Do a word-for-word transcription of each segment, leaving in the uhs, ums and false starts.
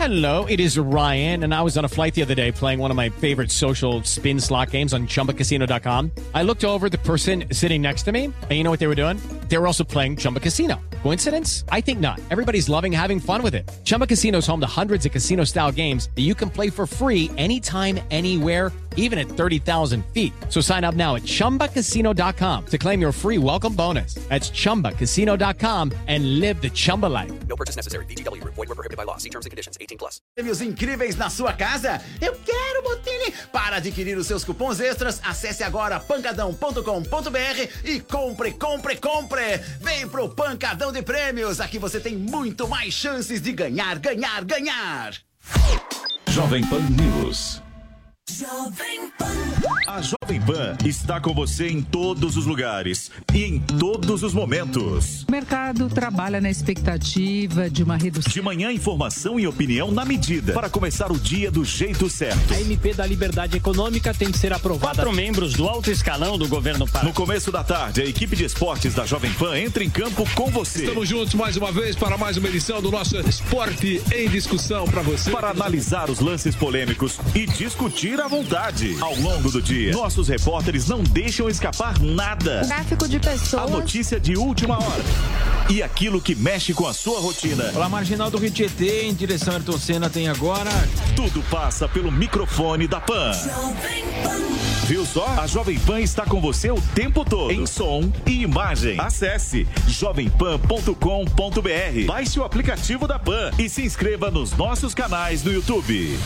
Hello, it is Ryan, and I was on a flight the other day playing one of my favorite social spin slot games on Chumba Casino dot com. I looked over at the person sitting next to me, and you know what they were doing? They were also playing Chumba Casino. Coincidence? I think not. Everybody's loving having fun with it. Chumba Casino is home to hundreds of casino-style games that you can play for free anytime, anywhere, even at thirty thousand feet. So sign up now at Chumba Casino dot com to claim your free welcome bonus. That's Chumba Casino dot com and live the Chumba life. No purchase necessary. V G W. Void where prohibited by law. See terms and conditions. eighteen plus. Prêmios incríveis na sua casa? Eu quero, Botini! Para adquirir os seus cupons extras, acesse agora pancadão ponto com ponto br e compre, compre, compre! Vem pro Pancadão de Prêmios! Aqui você tem muito mais chances de ganhar, ganhar, ganhar! Jovem Pan News. Jovem Pan. A Jovem Pan está com você em todos os lugares e em todos os momentos. O mercado trabalha na expectativa de uma redução. De manhã, informação e opinião na medida para começar o dia do jeito certo. A M P da Liberdade Econômica tem que ser aprovada. Quatro membros do alto escalão do governo Pará. No começo da tarde, a equipe de esportes da Jovem Pan entra em campo com você. Estamos juntos mais uma vez para mais uma edição do nosso Esporte em Discussão para você. Para analisar os lances polêmicos e discutir à vontade. Ao longo do dia, nossos repórteres não deixam escapar nada. Tráfico de pessoas. A notícia de última hora. E aquilo que mexe com a sua rotina. Pela marginal do Rio Tietê, em direção a Ayrton Senna, tem agora... Tudo passa pelo microfone da Pan. Viu só? A Jovem Pan está com você o tempo todo. Em som e imagem. Acesse jovem pan ponto com ponto br. Baixe o aplicativo da Pan e se inscreva nos nossos canais no YouTube.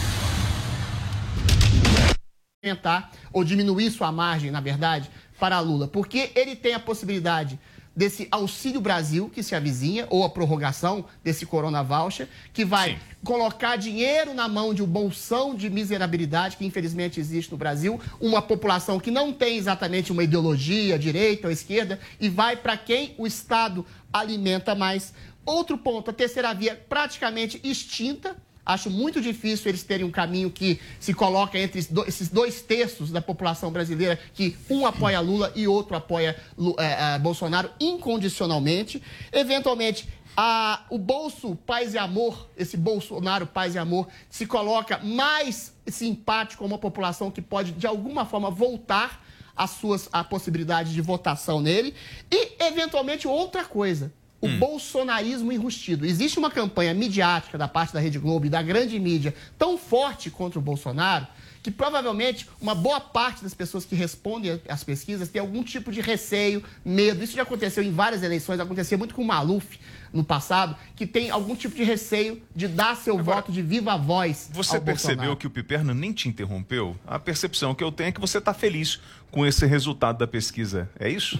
Aumentar ou diminuir sua margem, na verdade, para Lula, porque ele tem a possibilidade desse Auxílio Brasil que se avizinha, ou a prorrogação desse Corona Voucher, que vai Sim. colocar dinheiro na mão de um bolsão de miserabilidade que infelizmente existe no Brasil, uma população que não tem exatamente uma ideologia, direita ou esquerda, e vai para quem o Estado alimenta mais. Outro ponto, a terceira via praticamente extinta. Acho muito difícil eles terem um caminho que se coloca entre esses dois terços da população brasileira, que um apoia Lula e outro apoia é, é, Bolsonaro incondicionalmente. Eventualmente, a, o bolso Paz e Amor, esse Bolsonaro Paz e Amor, se coloca mais simpático a uma população que pode, de alguma forma, voltar as suas, a possibilidade de votação nele. E, eventualmente, outra coisa. O hum. bolsonarismo enrustido. Existe uma campanha midiática da parte da Rede Globo e da grande mídia tão forte contra o Bolsonaro que provavelmente uma boa parte das pessoas que respondem às pesquisas tem algum tipo de receio, medo. Isso já aconteceu em várias eleições, acontecia muito com o Maluf no passado, que tem algum tipo de receio de dar seu Agora, voto de viva voz Você ao percebeu Bolsonaro. Que o Piperno nem te interrompeu? A percepção que eu tenho é que você está feliz com esse resultado da pesquisa. É isso?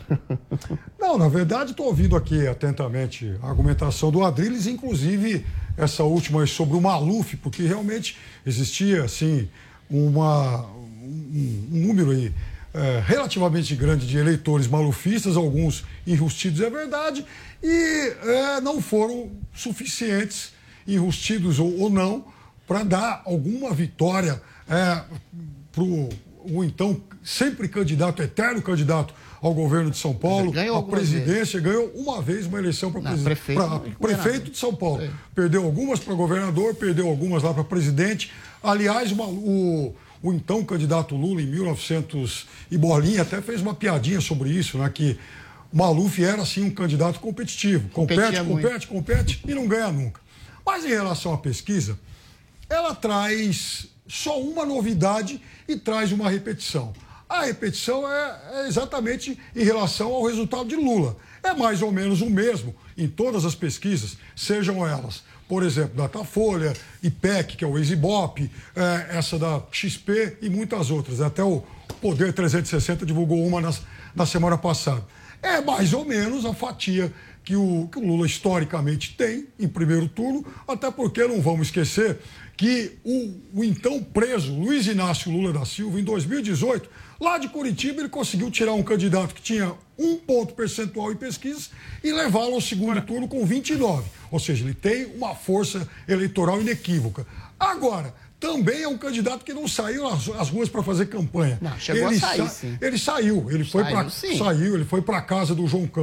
Não, na verdade, estou ouvindo aqui atentamente a argumentação do Adriles, inclusive essa última sobre o Maluf, porque realmente existia, assim, uma, um, um número aí, é, relativamente grande de eleitores malufistas, alguns enrustidos, é verdade, e é, não foram suficientes, enrustidos ou, ou não, para dar alguma vitória é, para o então sempre candidato, eterno candidato ao governo de São Paulo, a presidência, vezes. ganhou uma vez uma eleição para presi prefeito, prefeito de São Paulo. É. Perdeu algumas para governador, perdeu algumas lá para presidente. Aliás, uma, o, o então candidato Lula, em mil e novecentos e bolinha, até fez uma piadinha sobre isso, né, que Maluf era, assim, um candidato competitivo. Compete, compete, compete e não ganha nunca. Mas em relação à pesquisa, ela traz só uma novidade e traz uma repetição. A repetição é, é exatamente em relação ao resultado de Lula. É mais ou menos o mesmo em todas as pesquisas, sejam elas, por exemplo, Datafolha, I P E C, que é o Ex-Ibope, é, essa da X P e muitas outras. Até o Poder trezentos e sessenta divulgou uma nas, na semana passada. É mais ou menos a fatia que o, que o Lula historicamente tem em primeiro turno, até porque não vamos esquecer que o, o então preso Luiz Inácio Lula da Silva, em dois mil e dezoito, lá de Curitiba, ele conseguiu tirar um candidato que tinha um ponto percentual em pesquisas e levá-lo ao segundo turno com vinte e nove. Ou seja, ele tem uma força eleitoral inequívoca. Agora, também é um candidato que não saiu às, às ruas para fazer campanha. Não, chegou ele a sair, sa sim. Ele saiu, ele foi para saiu, ele foi para a casa do João Campos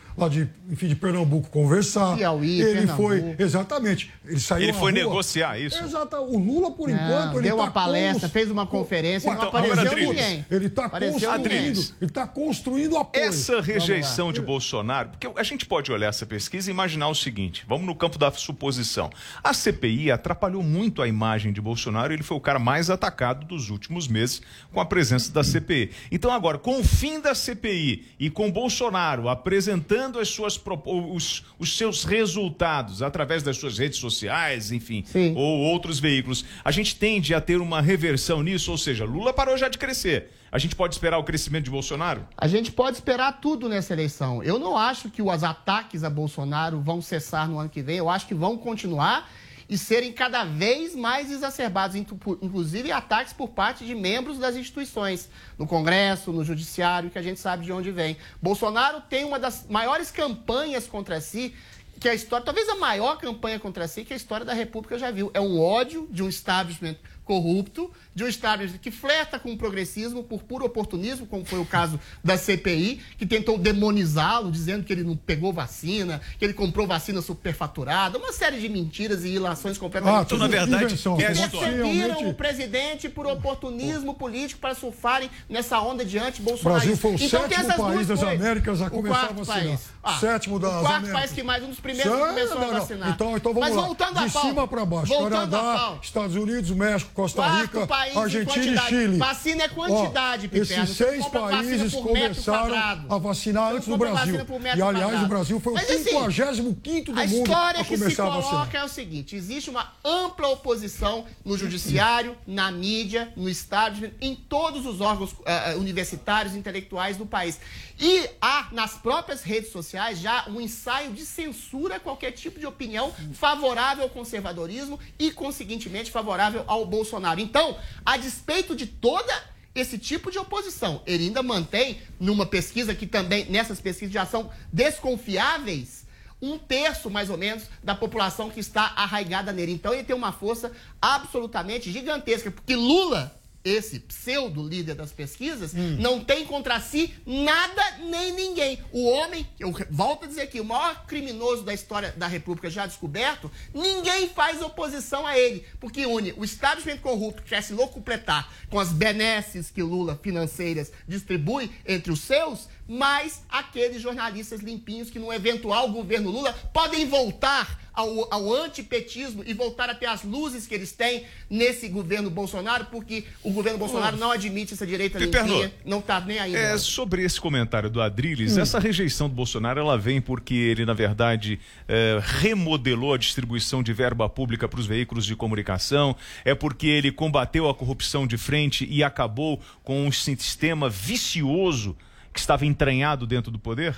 lá de, enfim, de Pernambuco conversar. Piauí, ele Pernambuco. foi, exatamente, ele saiu Ele à foi rua. negociar isso? Exato, o Lula, por Não, enquanto, ele deu tá uma palestra, cons... fez uma conferência, Então, não apareceu Adriles, ninguém. Ele está Apareceu construindo, ninguém. ele tá construindo apoio. Essa rejeição de Bolsonaro, porque a gente pode olhar essa pesquisa e imaginar o seguinte, vamos no campo da suposição. A C P I atrapalhou muito a imagem de Bolsonaro, ele foi o cara mais atacado dos últimos meses com a presença da C P I. Então agora, com o fim da C P I e com Bolsonaro apresentando as suas, os, os seus resultados através das suas redes sociais, enfim, Sim. ou outros veículos, a gente tende a ter uma reversão nisso, ou seja, Lula parou já de crescer. A gente pode esperar o crescimento de Bolsonaro? A gente pode esperar tudo nessa eleição. Eu não acho que os ataques a Bolsonaro vão cessar no ano que vem. Eu acho que vão continuar e serem cada vez mais exacerbados, inclusive ataques por parte de membros das instituições, no Congresso, no Judiciário, que a gente sabe de onde vem. Bolsonaro tem uma das maiores campanhas contra si, que a história, talvez a maior campanha contra si que a história da República já viu. É um ódio de um establishment corrupto, de um establishment que flerta com o progressismo por puro oportunismo, como foi o caso da C P I, que tentou demonizá-lo, dizendo que ele não pegou vacina, que ele comprou vacina superfaturada, uma série de mentiras e ilações completamente... Ah, então, na verdade, é a perseguiram o presidente por oportunismo político para surfarem nessa onda diante Bolsonaro. O Brasil foi o então, sétimo país das Américas a começar a vacinar. Ah, sétimo das o quarto Américas. país que mais, um dos primeiros que começou não, a não. vacinar. Então, então vamos Mas lá. voltando De a pauta, cima para baixo. voltando a Canadá, pauta. Estados Unidos, México, Costa Quarto Rica, país em Argentina e quantidade. Chile. Vacina é quantidade, Ó, Piperno. esses Você seis compra vacina países por metro começaram quadrado. a vacinar Você antes do compra Brasil. vacina por metro E, aliás, quadrado. o Brasil foi o Mas, assim, quinquagésimo quinto do a mundo história a que se começar a vacinar. coloca é o seguinte: existe uma ampla oposição no judiciário, na mídia, no establishment, em todos os órgãos uh, universitários, intelectuais do país. E há, nas próprias redes sociais, já um ensaio de censura a qualquer tipo de opinião favorável ao conservadorismo e, conseguintemente, favorável ao Bolsonaro. Então, a despeito de toda esse tipo de oposição, ele ainda mantém, numa pesquisa que também, nessas pesquisas já são desconfiáveis, um terço, mais ou menos, da população que está arraigada nele. Então, ele tem uma força absolutamente gigantesca, porque Lula, esse pseudo-líder das pesquisas, hum. não tem contra si nada nem ninguém. O homem, eu volto a dizer aqui, o maior criminoso da história da República já descoberto, ninguém faz oposição a ele, porque une o establishment corrupto que quer se locupletar com as benesses que Lula financeiras distribui entre os seus, mais aqueles jornalistas limpinhos que no eventual governo Lula podem voltar ao, ao antipetismo e voltar a ter as luzes que eles têm nesse governo Bolsonaro, porque o governo Bolsonaro não admite essa direita limpinha, não está nem aí. É, sobre esse comentário do Adriles, hum. essa rejeição do Bolsonaro, ela vem porque ele, na verdade, é, remodelou a distribuição de verba pública para os veículos de comunicação, é porque ele combateu a corrupção de frente e acabou com um sistema vicioso que estava entranhado dentro do poder?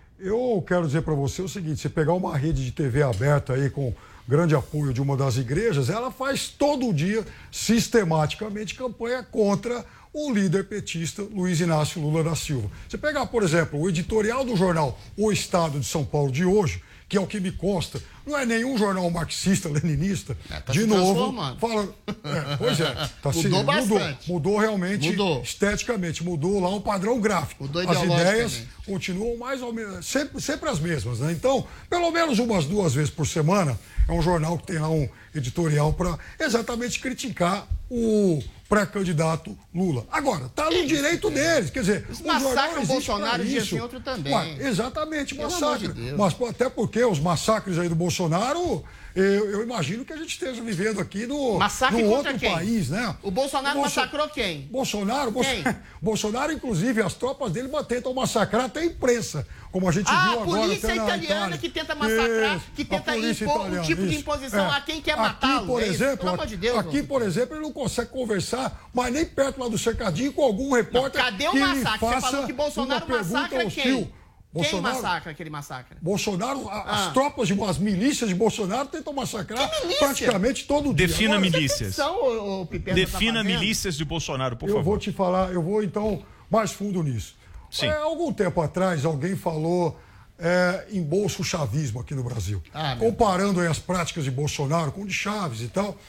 Eu quero dizer para você o seguinte, você pegar uma rede de T V aberta aí com grande apoio de uma das igrejas, ela faz todo dia, sistematicamente, campanha contra o líder petista Luiz Inácio Lula da Silva. Você pegar, por exemplo, o editorial do jornal O Estado de São Paulo de hoje, que é o que me consta, não é nenhum jornal marxista-leninista, é, tá de novo, fala... É, pois é, tá mudou se, bastante. Mudou, mudou realmente, mudou. esteticamente, mudou lá o padrão gráfico. Mudou as ideias também. continuam mais ou menos, sempre, sempre as mesmas, né? Então, pelo menos umas duas vezes por semana, é um jornal que tem lá um editorial para exatamente criticar o pré-candidato Lula. Agora, tá no direito deles, quer dizer... Os o jornal massacres existe Bolsonaro pra e isso. assim outro também. Ué, exatamente, Pelo massacre. amor de Deus. Mas até porque os massacres aí do Bolsonaro, eu, eu imagino que a gente esteja vivendo aqui no, Massacre no contra outro quem? país, né? O Bolsonaro o Bolso... massacrou quem? Bolsonaro, quem? Bolso... Bolsonaro, inclusive, as tropas dele tentam massacrar até a imprensa, como a gente ah, viu agora. A polícia até na italiana Itália. que tenta massacrar, isso, que tenta polícia impor italiana, um tipo isso. de imposição é. a quem quer Aqui, matá-lo. por é exemplo, Pelo amor de Deus, aqui, meu. por exemplo, ele não consegue conversar, mas nem perto lá do cercadinho com algum repórter. Não, cadê o que massacre? Você faça falou que Bolsonaro uma pergunta massacra hostil. quem? Bolsonaro, Quem massacra aquele massacre? Bolsonaro, a, ah. as tropas, de, as milícias de Bolsonaro tentam massacrar praticamente todo dia. Defina Agora, milícias. São, o, o Defina tá milícias de Bolsonaro, por eu favor. Eu vou te falar, eu vou então mais fundo nisso. Sim. É, algum tempo atrás, alguém falou é, em bolso-chavismo aqui no Brasil. Ah, comparando aí as práticas de Bolsonaro com o de Chaves e tal.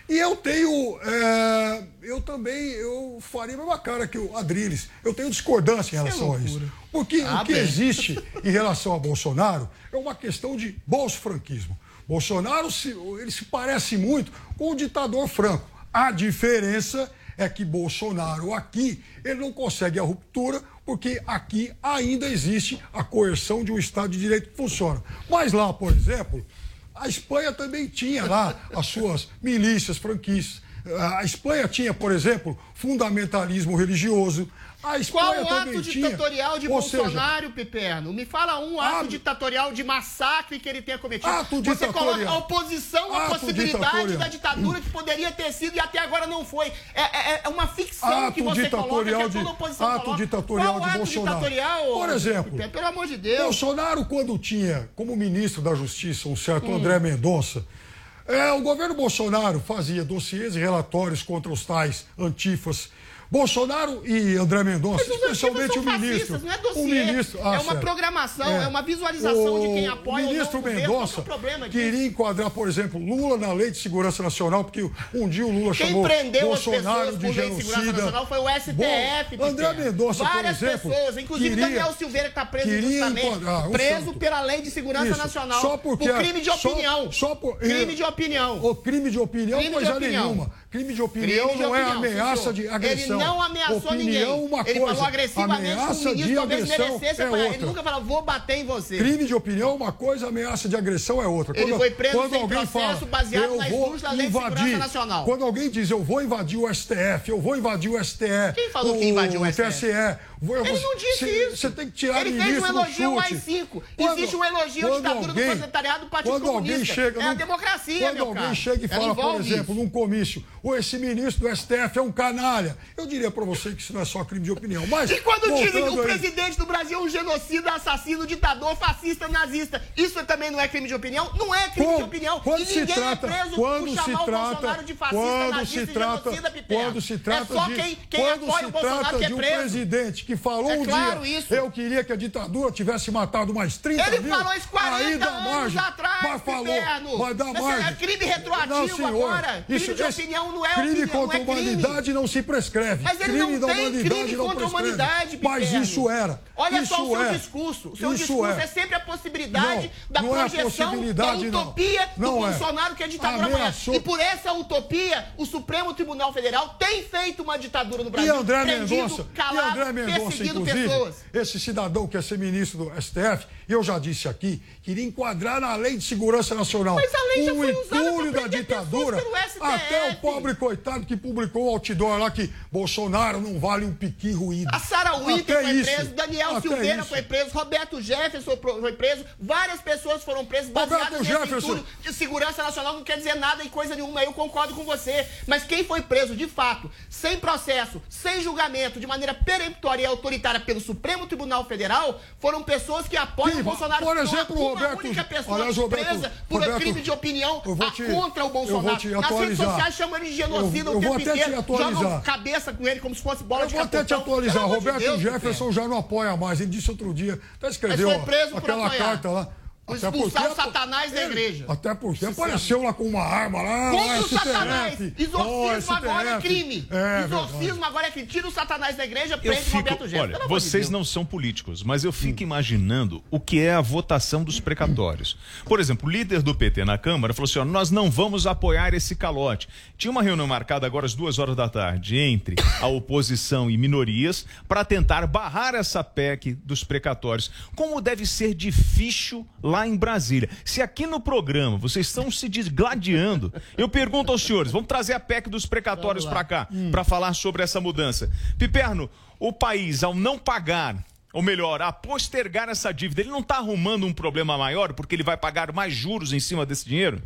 E eu tenho, é, eu também, eu faria a mesma cara que o Adriles. Eu tenho discordância em relação a isso. Porque ah, o que bem. existe em relação a Bolsonaro é uma questão de bolsofranquismo. Bolsonaro, se, ele se parece muito com o ditador Franco. A diferença é que Bolsonaro aqui, ele não consegue a ruptura, porque aqui ainda existe a coerção de um Estado de Direito que funciona. Mas lá, por exemplo, a Espanha também tinha lá as suas milícias franquistas. A Espanha tinha, por exemplo, fundamentalismo religioso. A Espanha Qual também ato tinha, ditatorial de Bolsonaro, seja, Piperno? Me fala um ato a... ditatorial de massacre que ele tenha cometido. Ato Você ditatorial. coloca a oposição à ato possibilidade ditatorial. da ditadura que poderia ter sido e até agora não foi. É, é, é uma ficção ato que você coloca que a toda a oposição Ato coloca. ditatorial Qual de ato Bolsonaro. Ditatorial, por exemplo, Piperno, pelo amor de Deus. Bolsonaro, quando tinha como ministro da Justiça um certo hum. André Mendonça, é, o governo Bolsonaro fazia dossiês e relatórios contra os tais antifas. Bolsonaro e André Mendonça, especialmente o ministro. Não é dossiê, o ministro ah, é uma sério. programação, é. é uma visualização o de quem apoia o ministro o novo Mendonça governo. É queria enquadrar, por exemplo, Lula na Lei de Segurança Nacional, porque um dia o Lula quem chamou prendeu Bolsonaro as de genocida. Foi o S T F. Bom, André Mendonça, Várias por exemplo, pessoas, inclusive queria, Daniel Silveira, que está preso injustamente, preso pela Lei de Segurança Isso, Nacional, só porque, por crime de opinião. Só, só por, crime de opinião. O crime de opinião, crime coisa de opinião. nenhuma. Crime de opinião crime de não opinião, é ameaça de agressão. Ele não ameaçou opinião, ninguém. Uma ele coisa, falou agressivamente que o ministro talvez merecesse. É ele nunca falou, vou bater em você. Crime de opinião é uma coisa, ameaça de agressão é outra. Ele quando, foi preso quando sem alguém processo fala, baseado nas vou da Lei de Segurança Nacional. Quando alguém diz, eu vou invadir o S T F, eu vou invadir o S T E. Quem falou o, que invadiu o S T F? O T S E. Vou, ele não disse cê, isso. Você tem que tirar ele ministro fez um elogio ao A I chute. cinco. Quando, Existe um elogio à ditadura alguém, do proletariado do Partido quando Comunista. Alguém chega, é num, a democracia, quando meu alguém cara. chega e fala, por exemplo, isso. num comício, ou esse ministro do S T F é um canalha, eu diria pra você que isso não é só crime de opinião. Mas, e quando dizem que o aí, presidente do Brasil é um genocida, assassino, ditador, fascista, nazista, isso também não é crime de opinião? Não é crime quando, de opinião. Quando e se ninguém trata, é preso quando por se chamar trata, o Bolsonaro de fascista, quando nazista se trata, e genocida, Piperno. quando se trata é só de, quem, quem quando apoia se o Bolsonaro trata que é de um preso. presidente que falou é um claro dia, isso. eu queria que a ditadura tivesse matado mais trinta Ele mil. falou isso quarenta aí dá anos margem, atrás, mas falou, Piperno. vai dar margem. É crime retroativo não, senhor, agora. Crime isso, de esse, opinião não é crime opinião, contra a não é crime. humanidade não se prescreve. Mas ele crime não da tem humanidade crime não contra a prescreve. humanidade, Mas Piperno. isso era. Olha isso só o seu é. discurso. O seu isso discurso é. é sempre a possibilidade não, da não projeção é da utopia não. do não Bolsonaro, é. que é ditadura amanhã. Ameaçou. E por essa utopia, o Supremo Tribunal Federal tem feito uma ditadura no Brasil. E André prendido, Mendonça, calado, e André Mendonça, perseguindo inclusive, pessoas. esse cidadão que quer ser ministro do S T F, eu já disse aqui, queria enquadrar na Lei de Segurança Nacional Mas a lei já um foi usada entulho pra da prender ditadura, pessoas pelo S T F. até o pobre coitado que publicou o outdoor lá que Bolsonaro não vale um piqui ruído. A Sarah Winter foi isso, preso, Daniel até Silveira isso. foi preso, Roberto Jefferson foi preso, várias pessoas foram presas baseadas Roberto nesse Jefferson. entulho de segurança nacional, não quer dizer nada e coisa nenhuma, eu concordo com você. Mas quem foi preso, de fato, sem processo, sem julgamento, de maneira peremptória e autoritária pelo Supremo Tribunal Federal, foram pessoas que apoiam Sim, o Bolsonaro. por exemplo, uma Roberto, única pessoa aliás, Roberto, presa por Roberto, crime de opinião eu vou te, contra o Bolsonaro. Eu vou te Nas redes atualizar. sociais chamam ele de genocida eu, eu o tempo vou até inteiro, te atualizar. jogam cabeça com ele como se fosse bola eu de vou até te capotão. atualizar. Pelo amor de Roberto Deus, Jefferson Piperno. já não apoia mais. Ele disse outro dia, até escreveu Mas foi preso por aquela apoiar. carta lá. Expulsar o Satanás da ele, igreja. Até porque apareceu lá com uma arma lá. Contra lá, o Satanás. Exorcismo oh, agora é crime. É, Exorcismo verdade. agora é crime. Tira o Satanás da igreja, Eu prende fico, Roberto Jefferson. olha, Pelo amor de vocês Deus. não são políticos, mas eu fico imaginando o que é a votação dos precatórios. Por exemplo, o líder do P T na Câmara falou assim, ó, nós não vamos apoiar esse calote. Tinha uma reunião marcada agora às duas horas da tarde entre a oposição e minorias para tentar barrar essa P E C dos precatórios. Como deve ser difícil lá em Brasília. Se aqui no programa vocês estão se desgladiando, eu pergunto aos senhores, vamos trazer a P E C dos precatórios para cá, hum. para falar sobre essa mudança. Piperno, o país, ao não pagar, ou melhor, a postergar essa dívida, ele não está arrumando um problema maior porque ele vai pagar mais juros em cima desse dinheiro?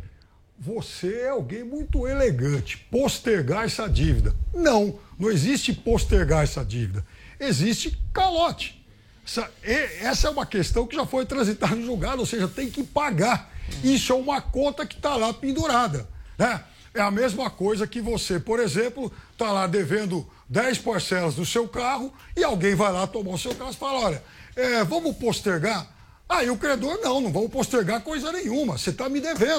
Você é alguém muito elegante. Postergar essa dívida. Não, não existe postergar essa dívida. Existe calote. Essa, essa é uma questão que já foi transitada no julgado, ou seja, tem que pagar. Isso é uma conta que está lá pendurada, né? É a mesma coisa que você, por exemplo, está lá devendo dez parcelas do seu carro e alguém vai lá tomar o seu carro e fala, olha, é, vamos postergar? Aí o credor, não, não vamos postergar coisa nenhuma, você está me devendo.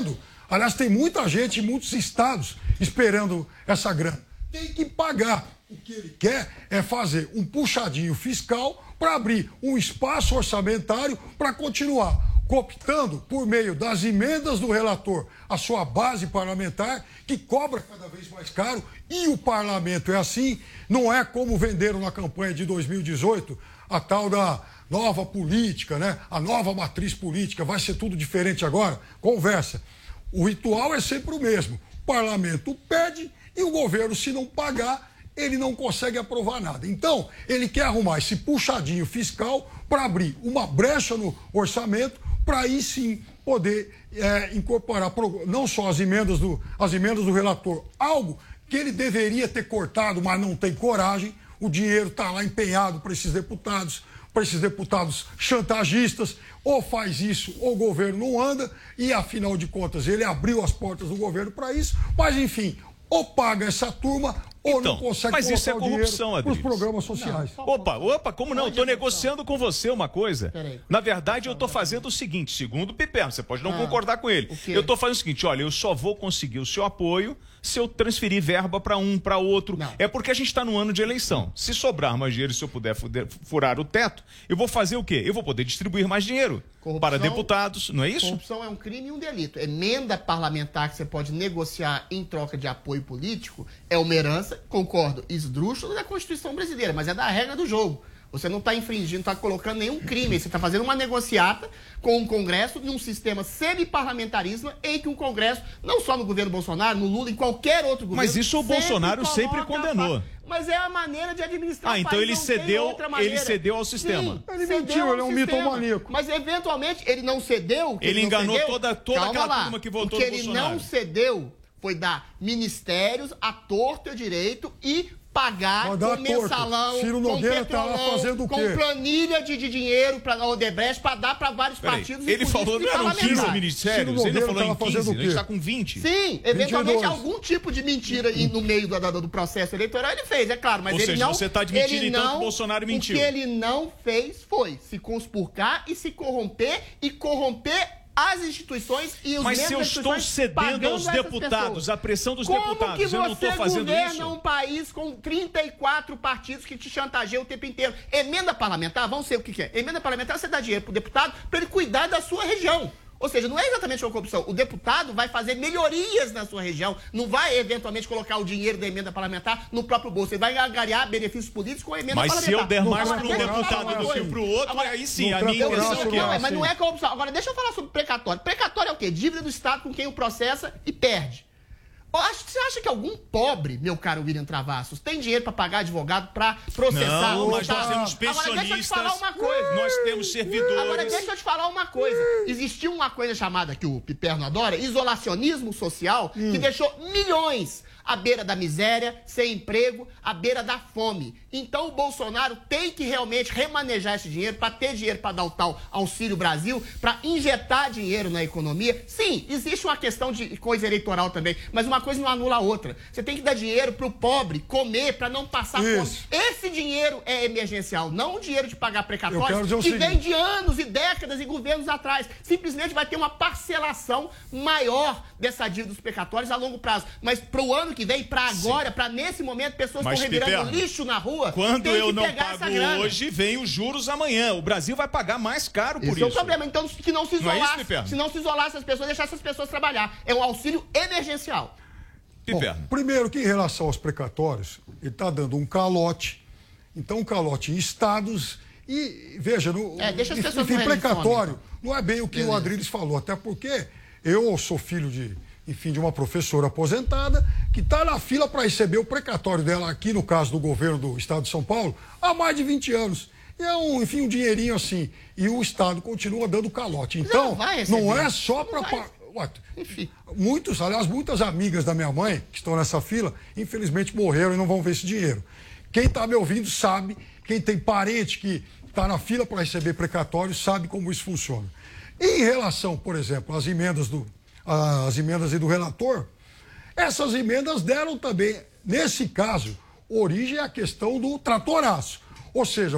Aliás, tem muita gente em muitos estados esperando essa grana. Tem que pagar. O que ele quer é fazer um puxadinho fiscal para abrir um espaço orçamentário para continuar cooptando, por meio das emendas do relator, a sua base parlamentar, que cobra cada vez mais caro, e o parlamento é assim, não é como venderam na campanha de dois mil e dezoito, a tal da nova política, né? A nova matriz política, vai ser tudo diferente agora? Conversa. O ritual é sempre o mesmo. O parlamento pede e o governo, se não pagar, ele não consegue aprovar nada. Então, ele quer arrumar esse puxadinho fiscal para abrir uma brecha no orçamento, para aí sim poder é, incorporar não só as emendas, do, as emendas do relator, algo que ele deveria ter cortado, mas não tem coragem. O dinheiro está lá empenhado para esses deputados, para esses deputados chantagistas, ou faz isso ou o governo não anda, e afinal de contas ele abriu as portas do governo para isso, mas enfim, ou paga essa turma, ou então, não consegue mas colocar isso é o dinheiro corrupção, para os Adriles. programas sociais. Não. Opa, opa, como não? Estou negociando com você uma coisa. Peraí. Na verdade, eu estou fazendo o seguinte, segundo o Piperno, você pode não Ah, concordar com ele. Eu estou fazendo o seguinte, olha, eu só vou conseguir o seu apoio se eu transferir verba para um, para outro. Não. É porque a gente está no ano de eleição. Se sobrar mais dinheiro, se eu puder fuder- furar o teto, eu vou fazer o quê? Eu vou poder distribuir mais dinheiro Corrupção- para deputados, não é isso? Corrupção é um crime e um delito. Emenda parlamentar que você pode negociar em troca de apoio político é uma herança, concordo, esdrúxula da Constituição brasileira, mas é da regra do jogo. Você não está infringindo, não está colocando nenhum crime. Você está fazendo uma negociata com o Congresso num sistema semi-parlamentarismo em que o Congresso, não só no governo Bolsonaro, no Lula, em qualquer outro governo... Mas isso o sempre Bolsonaro sempre coloca a condenou. fa- Mas é a maneira de administrar Ah, o então país, ele não tem cedeu- outra ele maneira. cedeu ao sistema. Sim, Ele cedeu mentiu, ao ele é um sistema. mitomaníaco. Mas eventualmente ele não cedeu. que Ele não enganou cedeu. toda- toda Calma aquela lá. turma que votou O que no ele Bolsonaro. não cedeu foi dar ministérios à torta e direito e pagar Mas dá com torto. mensalão, Ciro com Nogueira tá lá petrolão, fazendo o com quê? planilha de, de dinheiro para a Odebrecht para dar para vários Peraí, partidos. ele e falou, políticos não e eram quinze parlamentares. ministérios, Ciro ele Nogueira falou em tava fazendo quinze, o a quê? gente está com vinte. Sim, eventualmente vinte e dois. algum tipo de mentira e no meio do, do, do processo eleitoral ele fez, é claro, mas Ou ele seja, não... você tá admitindo, ele então, que não- o Bolsonaro mentiu. O que ele não fez foi se conspurcar e se corromper e corromper as instituições e os Mas se eu membros das estou instituições cedendo pagando aos essas deputados, pessoas. a pressão dos Como deputados, que eu não estou você fazendo governa isso? um país com trinta e quatro partidos que te chantageiam o tempo inteiro? Emenda parlamentar, vamos ser o que que é? Emenda parlamentar, você dá dinheiro pro deputado para ele cuidar da sua região. Ou seja, não é exatamente uma corrupção. O deputado vai fazer melhorias na sua região, não vai eventualmente colocar o dinheiro da emenda parlamentar no próprio bolso. Ele vai angariar benefícios políticos com a emenda Mas se parlamentar. eu der mais Agora, para um deixa eu falar deputado uma do que coisa. para o outro, Agora, aí sim, não a minha tratorá intenção é o quê? não, assim. mas não é corrupção. Agora, deixa eu falar sobre precatório. Precatório é o quê? Dívida do Estado com quem o processa e perde. Ó, acho- Você acha que algum pobre, meu caro William Travassos, tem dinheiro para pagar advogado para processar Não, o mas Estado? nós temos Agora, deixa eu te pensionistas, falar uma coisa. nós temos servidores. Agora, deixa eu te falar uma coisa. Existiu uma coisa chamada, que o Piperno adora, isolacionismo social, que deixou milhões à beira da miséria, sem emprego, à beira da fome. Então o Bolsonaro tem que realmente remanejar esse dinheiro para ter dinheiro para dar o tal Auxílio Brasil, para injetar dinheiro na economia. Sim, existe uma questão de coisa eleitoral também, mas uma coisa não anula a outra. Você tem que dar dinheiro pro pobre comer, para não passar fome. Isso. Esse dinheiro é emergencial, não o dinheiro de pagar Eu quero precatórios dizer o que seguinte. vem de anos e décadas e governos atrás. Simplesmente vai ter uma parcelação maior dessa dívida dos precatórios a longo prazo. Mas pro ano que vem, pra agora, pra nesse momento, pessoas Mas, estão revirando Piperno, lixo na rua. Quando tem eu que não pegar essa pago grana. hoje, vem os juros amanhã. O Brasil vai pagar mais caro por Esse isso. é o problema. Então, que não se Não é isso, isolasse, Piperno? se não se isolasse as pessoas, deixar essas pessoas trabalhar. É um auxílio emergencial. Bom, Piperno. primeiro que em relação aos precatórios, ele está dando um calote, então um calote em estados e, veja, no, É, deixa as pessoas enfim, morrerem de fome, precatório não é bem o que Beleza. o Adriles falou, até porque eu sou filho de, enfim, de uma professora aposentada que está na fila para receber o precatório dela aqui, no caso do governo do estado de São Paulo, há mais de vinte anos. E é um, enfim, um dinheirinho assim, e o estado continua dando calote. Então, Não vai receber. não é só Não para... vai. Enfim, muitos, aliás, muitas amigas da minha mãe que estão nessa fila, infelizmente morreram e não vão ver esse dinheiro. Quem está me ouvindo sabe, quem tem parente que está na fila para receber precatório sabe como isso funciona. E em relação, por exemplo, às emendas do, às emendas aí do relator, essas emendas deram também, nesse caso, origem à questão do tratoraço. Ou seja,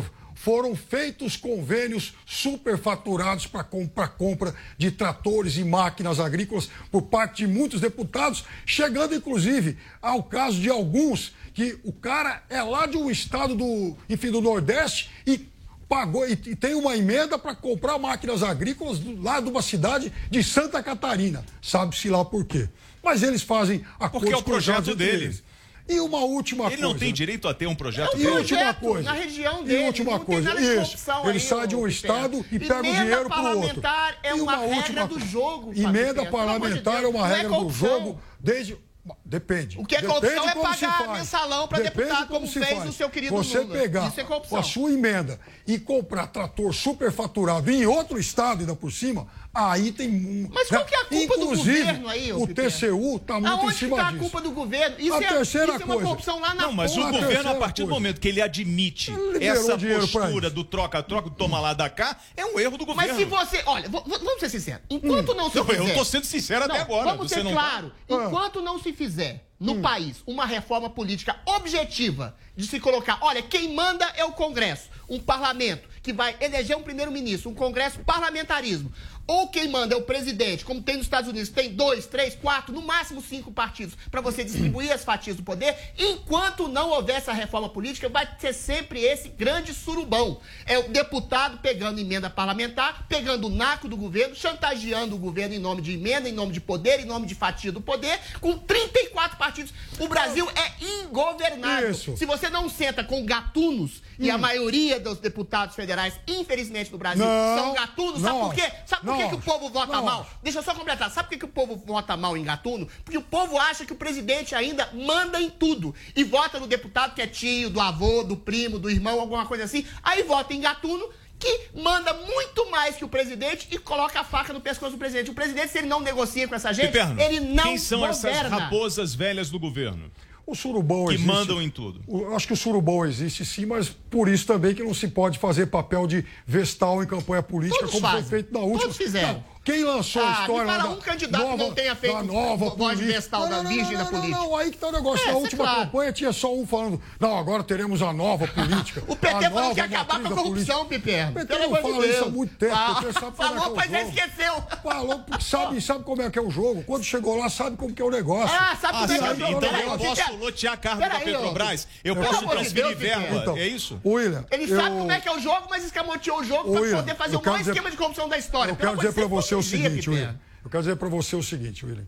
foram feitos convênios superfaturados para compra, compra de tratores e máquinas agrícolas por parte de muitos deputados, chegando inclusive ao caso de alguns que o cara é lá de um estado do, enfim, do Nordeste e pagou e, e tem uma emenda para comprar máquinas agrícolas do, lá de uma cidade de Santa Catarina. Sabe-se lá por quê. Mas eles fazem acordos. Porque é o projeto deles. E uma última Ele coisa. Ele não tem direito a ter um projeto E dele. última coisa. Na região dele. E última coisa. Isso. Ele sai de um estado e pega o dinheiro para o outro. É uma, uma regra última do jogo. Emenda parlamentar é uma regra do jogo desde. Depende. O que é corrupção é pagar mensalão para deputado, como fez o seu querido Lula. Você pegar Isso é corrupção. a sua emenda e comprar trator superfaturado em outro estado ainda por cima, aí tem um... Mas qual que é a culpa Inclusive, do governo aí, o T C U está muito Aonde em cima tá disso. a culpa do governo? Isso, a é, terceira isso é uma coisa. corrupção lá na Não, mas porra. o governo, a partir do coisa. momento que ele admite Ele essa dinheiro pra postura isso. do troca-troca, do toma lá da cá, é um erro do governo. Mas se você... Olha, v- v- vamos ser sinceros. Enquanto Hum. não se Não, fizer... eu tô sendo sincero até Não, agora. Vamos Você ser não claro. tá? Enquanto não se fizer no país uma reforma política objetiva de se colocar, olha, quem manda é o Congresso, um parlamento que vai eleger um primeiro-ministro, um Congresso parlamentarismo, ou quem manda é o presidente, como tem nos Estados Unidos, tem dois, três, quatro, no máximo cinco partidos, para você distribuir as fatias do poder, enquanto não houver essa reforma política, vai ser sempre esse grande surubão. É o deputado pegando emenda parlamentar, pegando o naco do governo, chantageando o governo em nome de emenda, em nome de poder, em nome de fatia do poder, com trinta e quatro partidos. O Brasil é ingovernável. Isso. Se você não senta com gatunos, e a maioria dos deputados federais, infelizmente no Brasil, Não, são gatunos, sabe não, por quê? Sabe por quê não, que o povo vota não. mal? Deixa eu só completar. Sabe por que, que o povo vota mal em gatuno? Porque o povo acha que o presidente ainda manda em tudo. E vota no deputado que é tio, do avô, do primo, do irmão, alguma coisa assim. Aí vota em gatuno, que manda muito mais que o presidente e coloca a faca no pescoço do presidente. O presidente, se ele não negocia com essa gente, Piperno, ele não quem são governa. essas raposas velhas do governo? O surubão Que existe. mandam em tudo. Eu acho que o surubão existe sim, mas por isso também que não se pode fazer papel de vestal em campanha política, Todos como fazem. foi feito na última. Todos fizeram. Não, quem lançou Ah, a história me fala lá um da candidato que nova, não tenha feito da nova voz política. vestal Não, da não, não, Virgem não, da não, política. Não, aí que tá o negócio. É, Na isso é última claro. campanha tinha só um falando, não, agora teremos a nova política. O P T a falou nova que ia acabar matriz com a da corrupção, política. Piperno. O P T Pelo não amor de fala isso há Deus. muito tempo. Ah, o P T sabe como falou, é mas que é já o jogo. esqueceu. Falou, porque sabe, sabe como é que é o jogo. Quando chegou lá, sabe como que é o negócio. Ah, sabe como é que é o sabe? jogo. Então Peraí, eu Piperno. posso lotear cargo da Peraí, ô. Petrobras? Eu Pelo posso amor de transferir Deus, verba? Então, É isso? William, Ele eu... sabe como é que é o jogo, mas escamoteou o jogo pra William, poder fazer eu o maior quero dizer- esquema de corrupção da história. Eu Pelo quero amor dizer de para Deus, você o hipocrisia, seguinte, Piperno. William. Eu quero dizer para você o seguinte, William.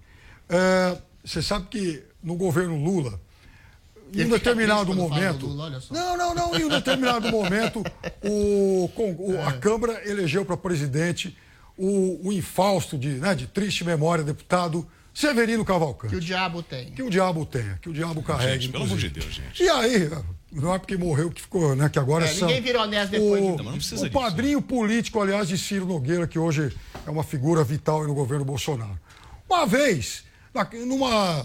É, você sabe que no governo Lula, em um determinado momento. Lula, olha só. Não, não, não. Em um determinado momento, o, com- o- a Câmara elegeu para presidente o, o infausto de, né, de triste memória, deputado Severino Cavalcante. Que o diabo tem. Que o diabo tenha, que o diabo carregue. Gente, pelo amor de inclusive. Deus, gente. E aí, não é porque morreu que ficou, né? Que agora É, são. ninguém virou honesto depois o, de- Não, mas não precisa o disso. padrinho político, aliás, de Ciro Nogueira, que hoje é uma figura vital aí no governo Bolsonaro. Uma vez, na- numa.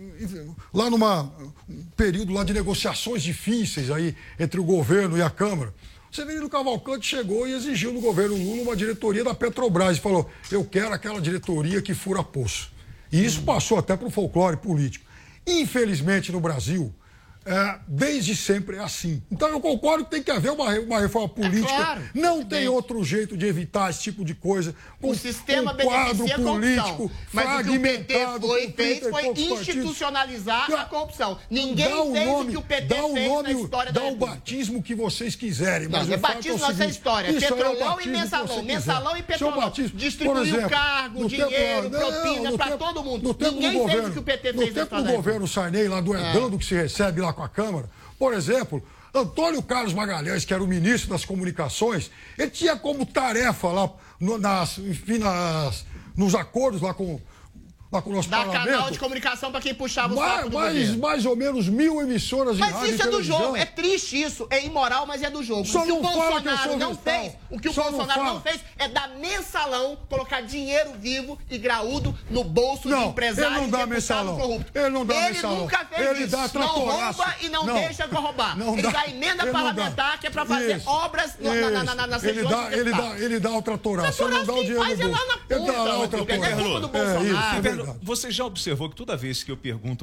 Lá numa um período lá de negociações difíceis aí entre o governo e a Câmara, o Severino Cavalcante chegou e exigiu no governo Lula uma diretoria da Petrobras e falou: eu quero aquela diretoria que fura poço. E isso passou até para o folclore político. Infelizmente, no Brasil, é, desde sempre é assim. Então eu concordo que tem que haver uma, re- uma reforma política. É claro, Não evidente. tem outro jeito de evitar esse tipo de coisa. Com, O sistema um quadro beneficia a corrupção. político Mas o que o P T fragmentado, foi, com fez trinta e foi poucos partidos. institucionalizar Dá- a corrupção. Ninguém Dá o fez nome, o que o P T dá o fez nome, na história dá da o República. batismo que vocês quiserem. Não, Mas é o fato batismo o nossa seguinte, história. isso aí é o Petrolão e batismo que mensalão. você Mensalão quiser. e Isso é o petrolão. batismo. Distribuiu Por exemplo, cargo, no tempo- dinheiro, não, propina no pra tempo- todo mundo. no tempo do Ninguém fez governo- o que o P T No fez na tempo história do da governo Sarney, lá do Herdando, que se recebe lá com a Câmara, por exemplo, Antônio Carlos Magalhães, que era o ministro das Comunicações, ele tinha como tarefa lá, no- nas, enfim, nas, nos acordos lá com, lá com o nosso Dar parlamento. canal de comunicação pra quem puxava o mais, saco do mais, governo. mais ou menos mil emissoras de Mas rádio isso e é do televisão. jogo. É triste isso. É imoral, mas é do jogo. Só o que o não fala que eu Bolsonaro sou não vestal. fez, o que o Só não Bolsonaro não, fala. fez é dar mensalão, colocar dinheiro vivo e graúdo no bolso Não, de empresários ele não dá e deputados mensalão. corruptos. Ele não dá Ele mensalão. nunca fez Ele isso. dá Não tratoraço. rouba e não, Não. deixa roubar. Não ele dá. dá emenda Ele não parlamentar, dá. que é pra fazer Isso. obras no, na, na, na, na, nas ele regiões dá, dos ele deputados. dá, ele dá o tratoraço. Ele não dá o Quem dinheiro faz no é lá bolso. na Ele dá lá o ponta, Rodrigo. É culpa do tratoraço. É, Bolsonaro. isso, é Pedro, verdade. você já observou que toda vez que eu pergunto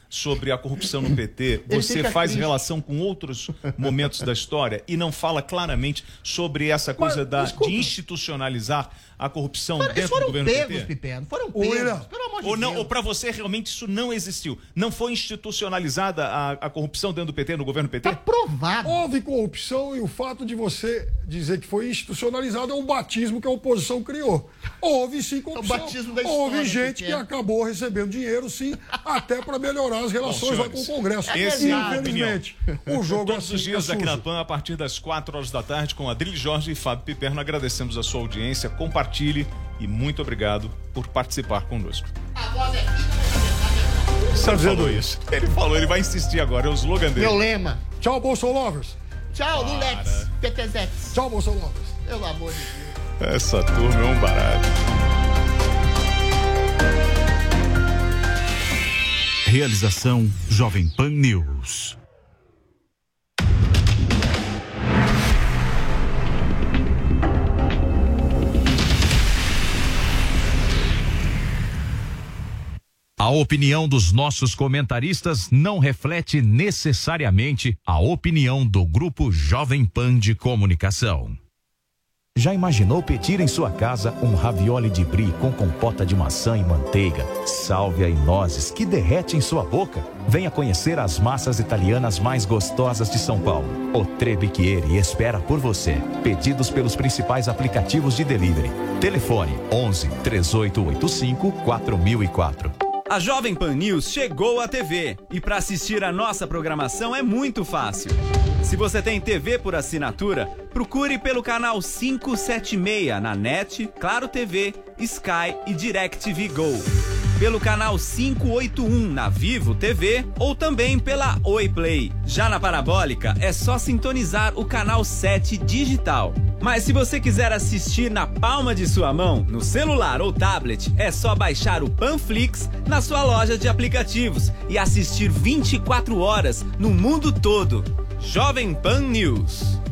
sobre a corrupção no P T, você faz triste. relação com outros momentos da história e não fala claramente sobre essa coisa mas, da, de institucionalizar a corrupção foram, dentro do governo pegos, P T? Piperno, foram pegos, ou, pelo amor de ou não, Deus. Ou para você realmente isso não existiu? Não foi institucionalizada a, a corrupção dentro do P T, no governo P T? Tá provado. Houve corrupção e o fato de você dizer que foi institucionalizado é um batismo que a oposição criou. Houve sim corrupção. É o batismo da história, houve gente que, que acabou recebendo dinheiro, sim, até para melhorar as relações Bom, lá com o Congresso. Esse e, é infelizmente, o jogo Todos é assim, os dias é aqui na Pan, a partir das quatro horas da tarde, com Adriles Jorge e Fábio Piperno, agradecemos a sua audiência, compartilhe e muito obrigado por participar conosco. A voz é Você falou isso. Ele falou, ele vai insistir agora, é o slogan dele. Meu lema. Tchau, Bolsolovers. Tchau, Lulex, P T Zex. Tchau, Bolsolovers. Pelo amor de Deus. Essa turma é um barato. Realização Jovem Pan News. A opinião dos nossos comentaristas não reflete necessariamente a opinião do Grupo Jovem Pan de Comunicação. Já imaginou pedir em sua casa um ravioli de brie com compota de maçã e manteiga, sálvia e nozes que derrete em sua boca? Venha conhecer as massas italianas mais gostosas de São Paulo. O Trebicchieri espera por você. Pedidos pelos principais aplicativos de delivery. Telefone onze, três oito oito cinco, quatro mil e quatro. A Jovem Pan News chegou à T V e para assistir a nossa programação é muito fácil. Se você tem T V por assinatura, procure pelo canal quinhentos e setenta e seis na NET, Claro T V, Sky e DirecTV Go. Pelo canal quinhentos e oitenta e um na Vivo T V ou também pela Oi Play. Já na parabólica é só sintonizar o canal sete digital. Mas se você quiser assistir na palma de sua mão, no celular ou tablet, é só baixar o Panflix na sua loja de aplicativos e assistir vinte e quatro horas no mundo todo. Jovem Pan News.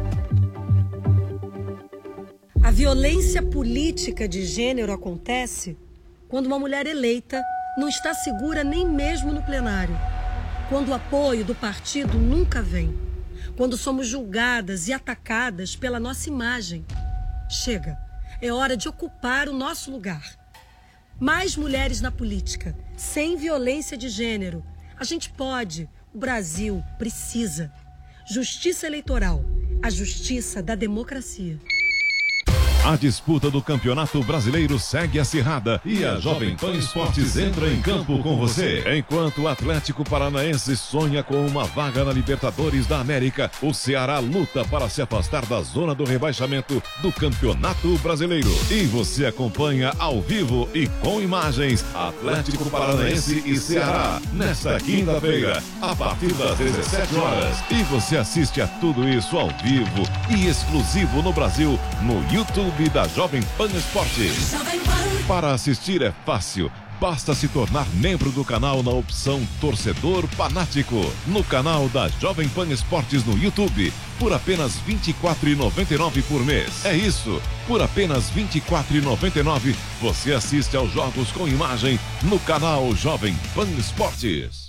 A violência política de gênero acontece quando uma mulher eleita não está segura nem mesmo no plenário, quando o apoio do partido nunca vem, quando somos julgadas e atacadas pela nossa imagem. Chega, é hora de ocupar o nosso lugar. Mais mulheres na política, sem violência de gênero. A gente pode, o Brasil precisa. Justiça eleitoral, a justiça da democracia. A disputa do Campeonato Brasileiro segue acirrada e a Jovem Pan Esportes entra em campo com você. Enquanto o Atlético Paranaense sonha com uma vaga na Libertadores da América, o Ceará luta para se afastar da zona do rebaixamento do Campeonato Brasileiro. E você acompanha ao vivo e com imagens Atlético Paranaense e Ceará nesta quinta-feira, a partir das dezessete horas. E você assiste a tudo isso ao vivo e exclusivo no Brasil, no YouTube da Jovem Pan Esportes. Para assistir é fácil. Basta se tornar membro do canal na opção Torcedor Fanático, no canal da Jovem Pan Esportes no YouTube, por apenas vinte e quatro reais e noventa e nove centavos por mês. É isso, por apenas vinte e quatro reais e noventa e nove centavos você assiste aos jogos com imagem no canal Jovem Pan Esportes.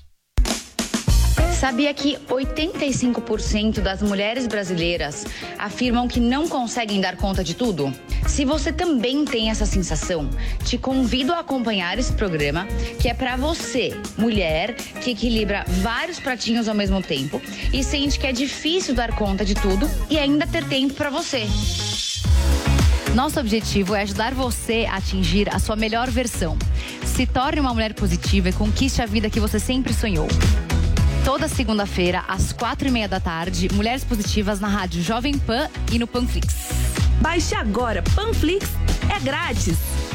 Sabia que oitenta e cinco por cento das mulheres brasileiras afirmam que não conseguem dar conta de tudo? Se você também tem essa sensação, te convido a acompanhar esse programa, que é para você, mulher, que equilibra vários pratinhos ao mesmo tempo e sente que é difícil dar conta de tudo e ainda ter tempo para você. Nosso objetivo é ajudar você a atingir a sua melhor versão. Se torne uma mulher positiva e conquiste a vida que você sempre sonhou. Toda segunda-feira, às quatro e meia da tarde, Mulheres Positivas na Rádio Jovem Pan e no Panflix. Baixe agora, Panflix é grátis.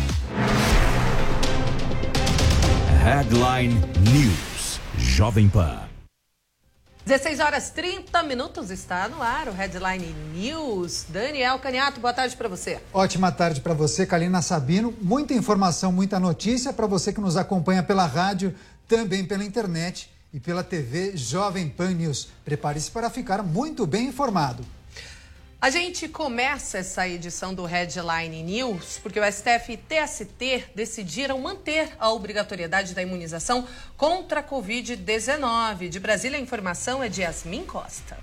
Headline News, Jovem Pan. dezesseis horas e trinta minutos, está no ar o Headline News. Daniel Caniato, boa tarde para você. Ótima tarde para você, Kalina Sabino. Muita informação, muita notícia para você que nos acompanha pela rádio, também pela internet e pela T V Jovem Pan News. Prepare-se para ficar muito bem informado. A gente começa essa edição do Headline News porque o S T F e T S T decidiram manter a obrigatoriedade da imunização contra a covid dezenove. De Brasília, a informação é de Yasmin Costa.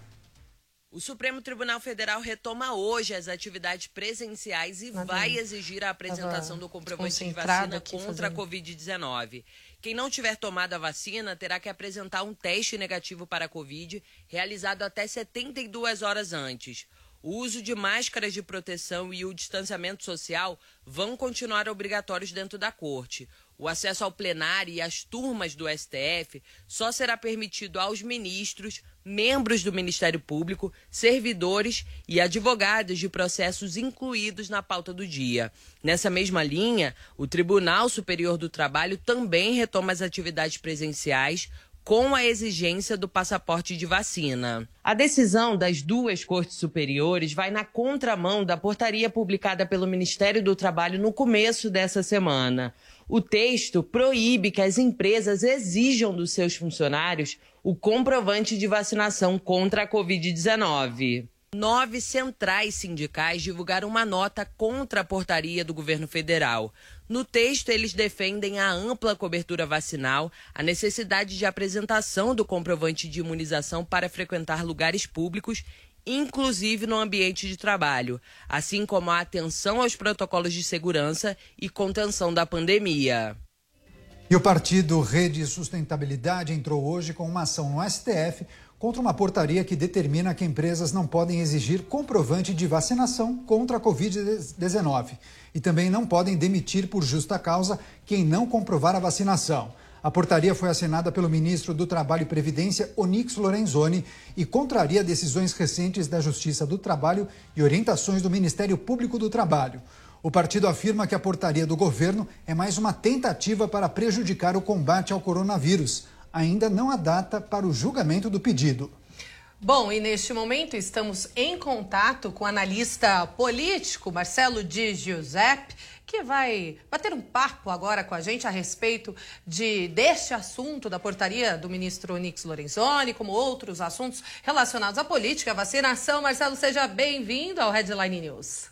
O Supremo Tribunal Federal retoma hoje as atividades presenciais e Mas vai exigir a apresentação do comprovante de vacina contra fazendo. a covid dezenove. Quem não tiver tomado a vacina terá que apresentar um teste negativo para a Covid realizado até setenta e duas horas antes. O uso de máscaras de proteção e o distanciamento social vão continuar obrigatórios dentro da Corte. O acesso ao plenário e às turmas do S T F só será permitido aos ministros, membros do Ministério Público, servidores e advogados de processos incluídos na pauta do dia. Nessa mesma linha, o Tribunal Superior do Trabalho também retoma as atividades presenciais com a exigência do passaporte de vacina. A decisão das duas cortes superiores vai na contramão da portaria publicada pelo Ministério do Trabalho no começo dessa semana. O texto proíbe que as empresas exijam dos seus funcionários o comprovante de vacinação contra a covid dezenove. Nove centrais sindicais divulgaram uma nota contra a portaria do governo federal. No texto, eles defendem a ampla cobertura vacinal, a necessidade de apresentação do comprovante de imunização para frequentar lugares públicos, inclusive no ambiente de trabalho, assim como a atenção aos protocolos de segurança e contenção da pandemia. E o partido Rede Sustentabilidade entrou hoje com uma ação no S T F contra uma portaria que determina que empresas não podem exigir comprovante de vacinação contra a covid dezenove e também não podem demitir por justa causa quem não comprovar a vacinação. A portaria foi assinada pelo ministro do Trabalho e Previdência, Onyx Lorenzoni, e contraria decisões recentes da Justiça do Trabalho e orientações do Ministério Público do Trabalho. O partido afirma que a portaria do governo é mais uma tentativa para prejudicar o combate ao coronavírus. Ainda não há data para o julgamento do pedido. Bom, e neste momento estamos em contato com o analista político Marcelo Di Giuseppe, que vai bater um papo agora com a gente a respeito de, deste assunto da portaria do ministro Onyx Lorenzoni, como outros assuntos relacionados à política, à vacinação. Marcelo, seja bem-vindo ao Headline News.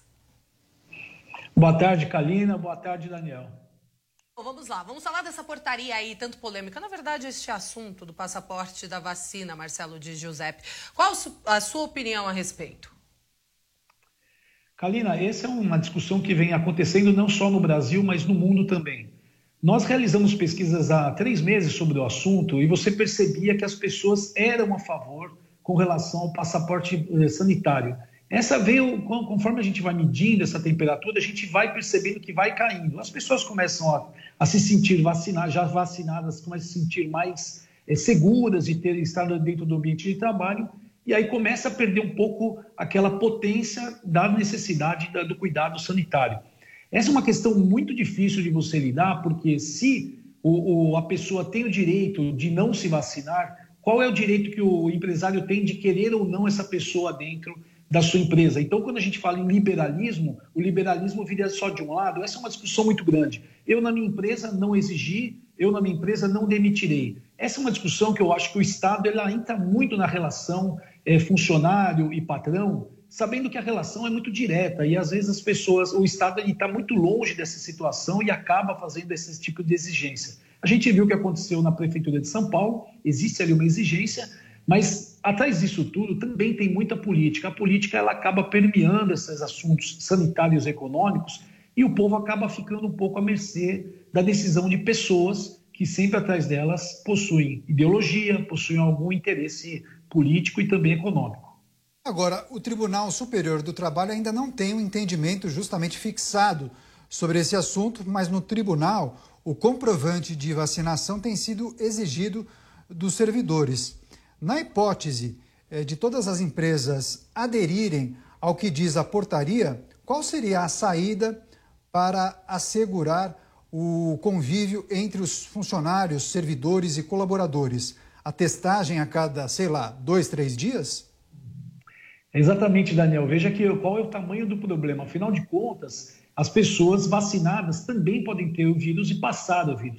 Boa tarde, Kalina. Boa tarde, Daniel. Bom, vamos lá, vamos falar dessa portaria aí, tanto polêmica. Na verdade, este assunto do passaporte da vacina, Marcelo Di Giuseppe. Qual a sua opinião a respeito? Kalina, essa é uma discussão que vem acontecendo não só no Brasil, mas no mundo também. Nós realizamos pesquisas há três meses sobre o assunto e você percebia que as pessoas eram a favor com relação ao passaporte sanitário. Essa veio, conforme a gente vai medindo essa temperatura, a gente vai percebendo que vai caindo. As pessoas começam a, a se sentir vacinadas, já vacinadas, começam a se sentir mais é, seguras de ter estado dentro do ambiente de trabalho, e aí começa a perder um pouco aquela potência da necessidade da, do cuidado sanitário. Essa é uma questão muito difícil de você lidar, porque se o, o, a pessoa tem o direito de não se vacinar, qual é o direito que o empresário tem de querer ou não essa pessoa dentro da sua empresa? Então, quando a gente fala em liberalismo, o liberalismo viria só de um lado. Essa é uma discussão muito grande. Eu, na minha empresa, não exigi, eu, na minha empresa, não demitirei. Essa é uma discussão que eu acho que o Estado ela entra muito na relação é, funcionário e patrão, sabendo que a relação é muito direta e, às vezes, as pessoas, o Estado está muito longe dessa situação e acaba fazendo esse tipo de exigência. A gente viu o que aconteceu na Prefeitura de São Paulo, existe ali uma exigência, mas atrás disso tudo também tem muita política. A política ela acaba permeando esses assuntos sanitários e econômicos e o povo acaba ficando um pouco à mercê da decisão de pessoas que sempre atrás delas possuem ideologia, possuem algum interesse político e também econômico. Agora, o Tribunal Superior do Trabalho ainda não tem um entendimento justamente fixado sobre esse assunto, mas no tribunal o comprovante de vacinação tem sido exigido dos servidores. Na hipótese de todas as empresas aderirem ao que diz a portaria, qual seria a saída para assegurar o convívio entre os funcionários, servidores e colaboradores? A testagem a cada, sei lá, dois, três dias? Exatamente, Daniel. Veja que qual é o tamanho do problema. Afinal de contas, as pessoas vacinadas também podem ter o vírus e passar o vírus.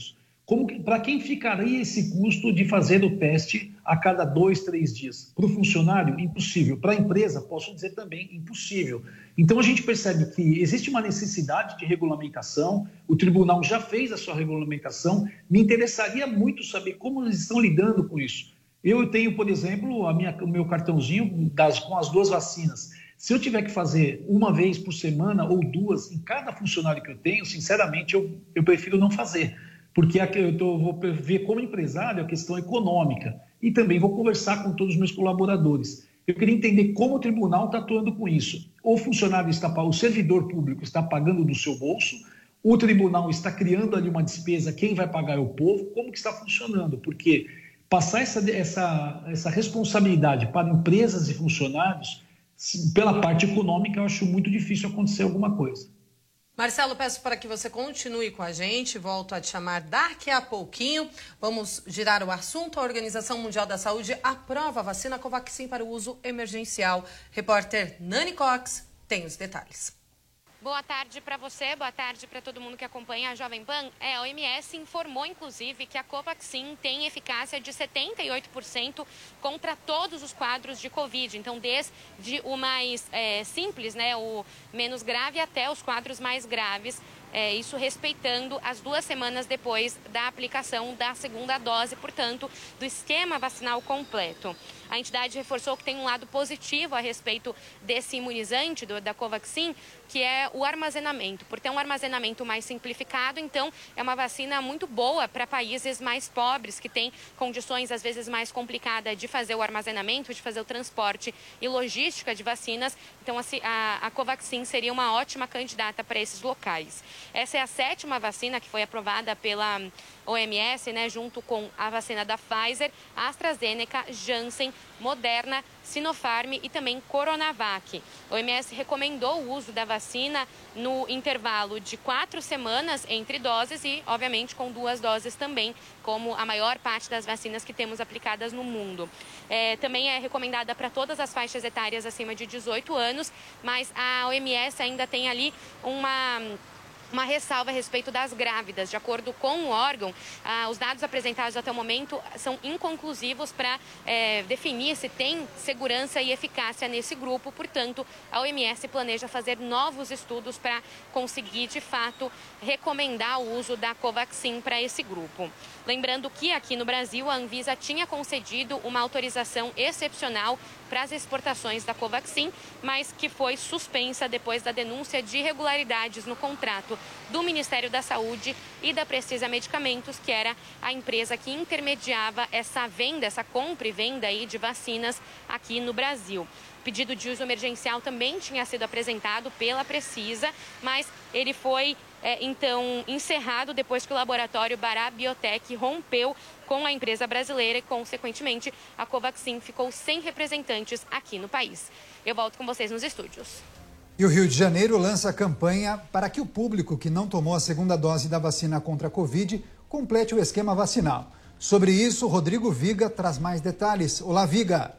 Para quem ficaria esse custo de fazer o teste a cada dois, três dias? Para o funcionário, impossível. Para a empresa, posso dizer também, impossível. Então, a gente percebe que existe uma necessidade de regulamentação, o tribunal já fez a sua regulamentação, me interessaria muito saber como eles estão lidando com isso. Eu tenho, por exemplo, a minha, o meu cartãozinho das, com as duas vacinas. Se eu tiver que fazer uma vez por semana ou duas em cada funcionário que eu tenho, sinceramente, eu, eu prefiro não fazer. Porque eu tô, vou ver como empresário a questão econômica e também vou conversar com todos os meus colaboradores. Eu queria entender como o tribunal está atuando com isso. O funcionário está, o servidor público está pagando do seu bolso, o tribunal está criando ali uma despesa, quem vai pagar é o povo, como que está funcionando? Porque passar essa, essa, essa responsabilidade para empresas e funcionários, pela parte econômica, eu acho muito difícil acontecer alguma coisa. Marcelo, peço para que você continue com a gente, volto a te chamar daqui a pouquinho. Vamos girar o assunto. A Organização Mundial da Saúde aprova a vacina Covaxin para o uso emergencial. Repórter Nani Cox tem os detalhes. Boa tarde para você, boa tarde para todo mundo que acompanha a Jovem Pan. É, a O M S informou, inclusive, que a Covaxin tem eficácia de setenta e oito por cento contra todos os quadros de Covid. Então, desde o mais é, simples, né, o menos grave, até os quadros mais graves. É, isso respeitando as duas semanas depois da aplicação da segunda dose, portanto, do esquema vacinal completo. A entidade reforçou que tem um lado positivo a respeito desse imunizante, do, da Covaxin, que é o armazenamento. Por ter um armazenamento mais simplificado, então é uma vacina muito boa para países mais pobres, que têm condições às vezes mais complicadas de fazer o armazenamento, de fazer o transporte e logística de vacinas. Então a, a, a Covaxin seria uma ótima candidata para esses locais. Essa é a sétima vacina que foi aprovada pela O M S, né, junto com a vacina da Pfizer, AstraZeneca, Janssen, Moderna, Sinopharm e também Coronavac. A O M S recomendou o uso da vacina no intervalo de quatro semanas entre doses e, obviamente, com duas doses também, como a maior parte das vacinas que temos aplicadas no mundo. É, também é recomendada para todas as faixas etárias acima de dezoito anos, mas a O M S ainda tem ali uma... uma ressalva a respeito das grávidas. De acordo com o órgão, ah, os dados apresentados até o momento são inconclusivos para é, definir se tem segurança e eficácia nesse grupo. Portanto, a O M S planeja fazer novos estudos para conseguir, de fato, recomendar o uso da Covaxin para esse grupo. Lembrando que aqui no Brasil, a Anvisa tinha concedido uma autorização excepcional para as exportações da Covaxin, mas que foi suspensa depois da denúncia de irregularidades no contrato do Ministério da Saúde e da Precisa Medicamentos, que era a empresa que intermediava essa venda, essa compra e venda aí de vacinas aqui no Brasil. O pedido de uso emergencial também tinha sido apresentado pela Precisa, mas ele foi, é, então, encerrado depois que o laboratório Bará Biotech rompeu com a empresa brasileira e, consequentemente, a Covaxin ficou sem representantes aqui no país. Eu volto com vocês nos estúdios. E o Rio de Janeiro lança a campanha para que o público que não tomou a segunda dose da vacina contra a Covid complete o esquema vacinal. Sobre isso, Rodrigo Viga traz mais detalhes. Olá, Viga.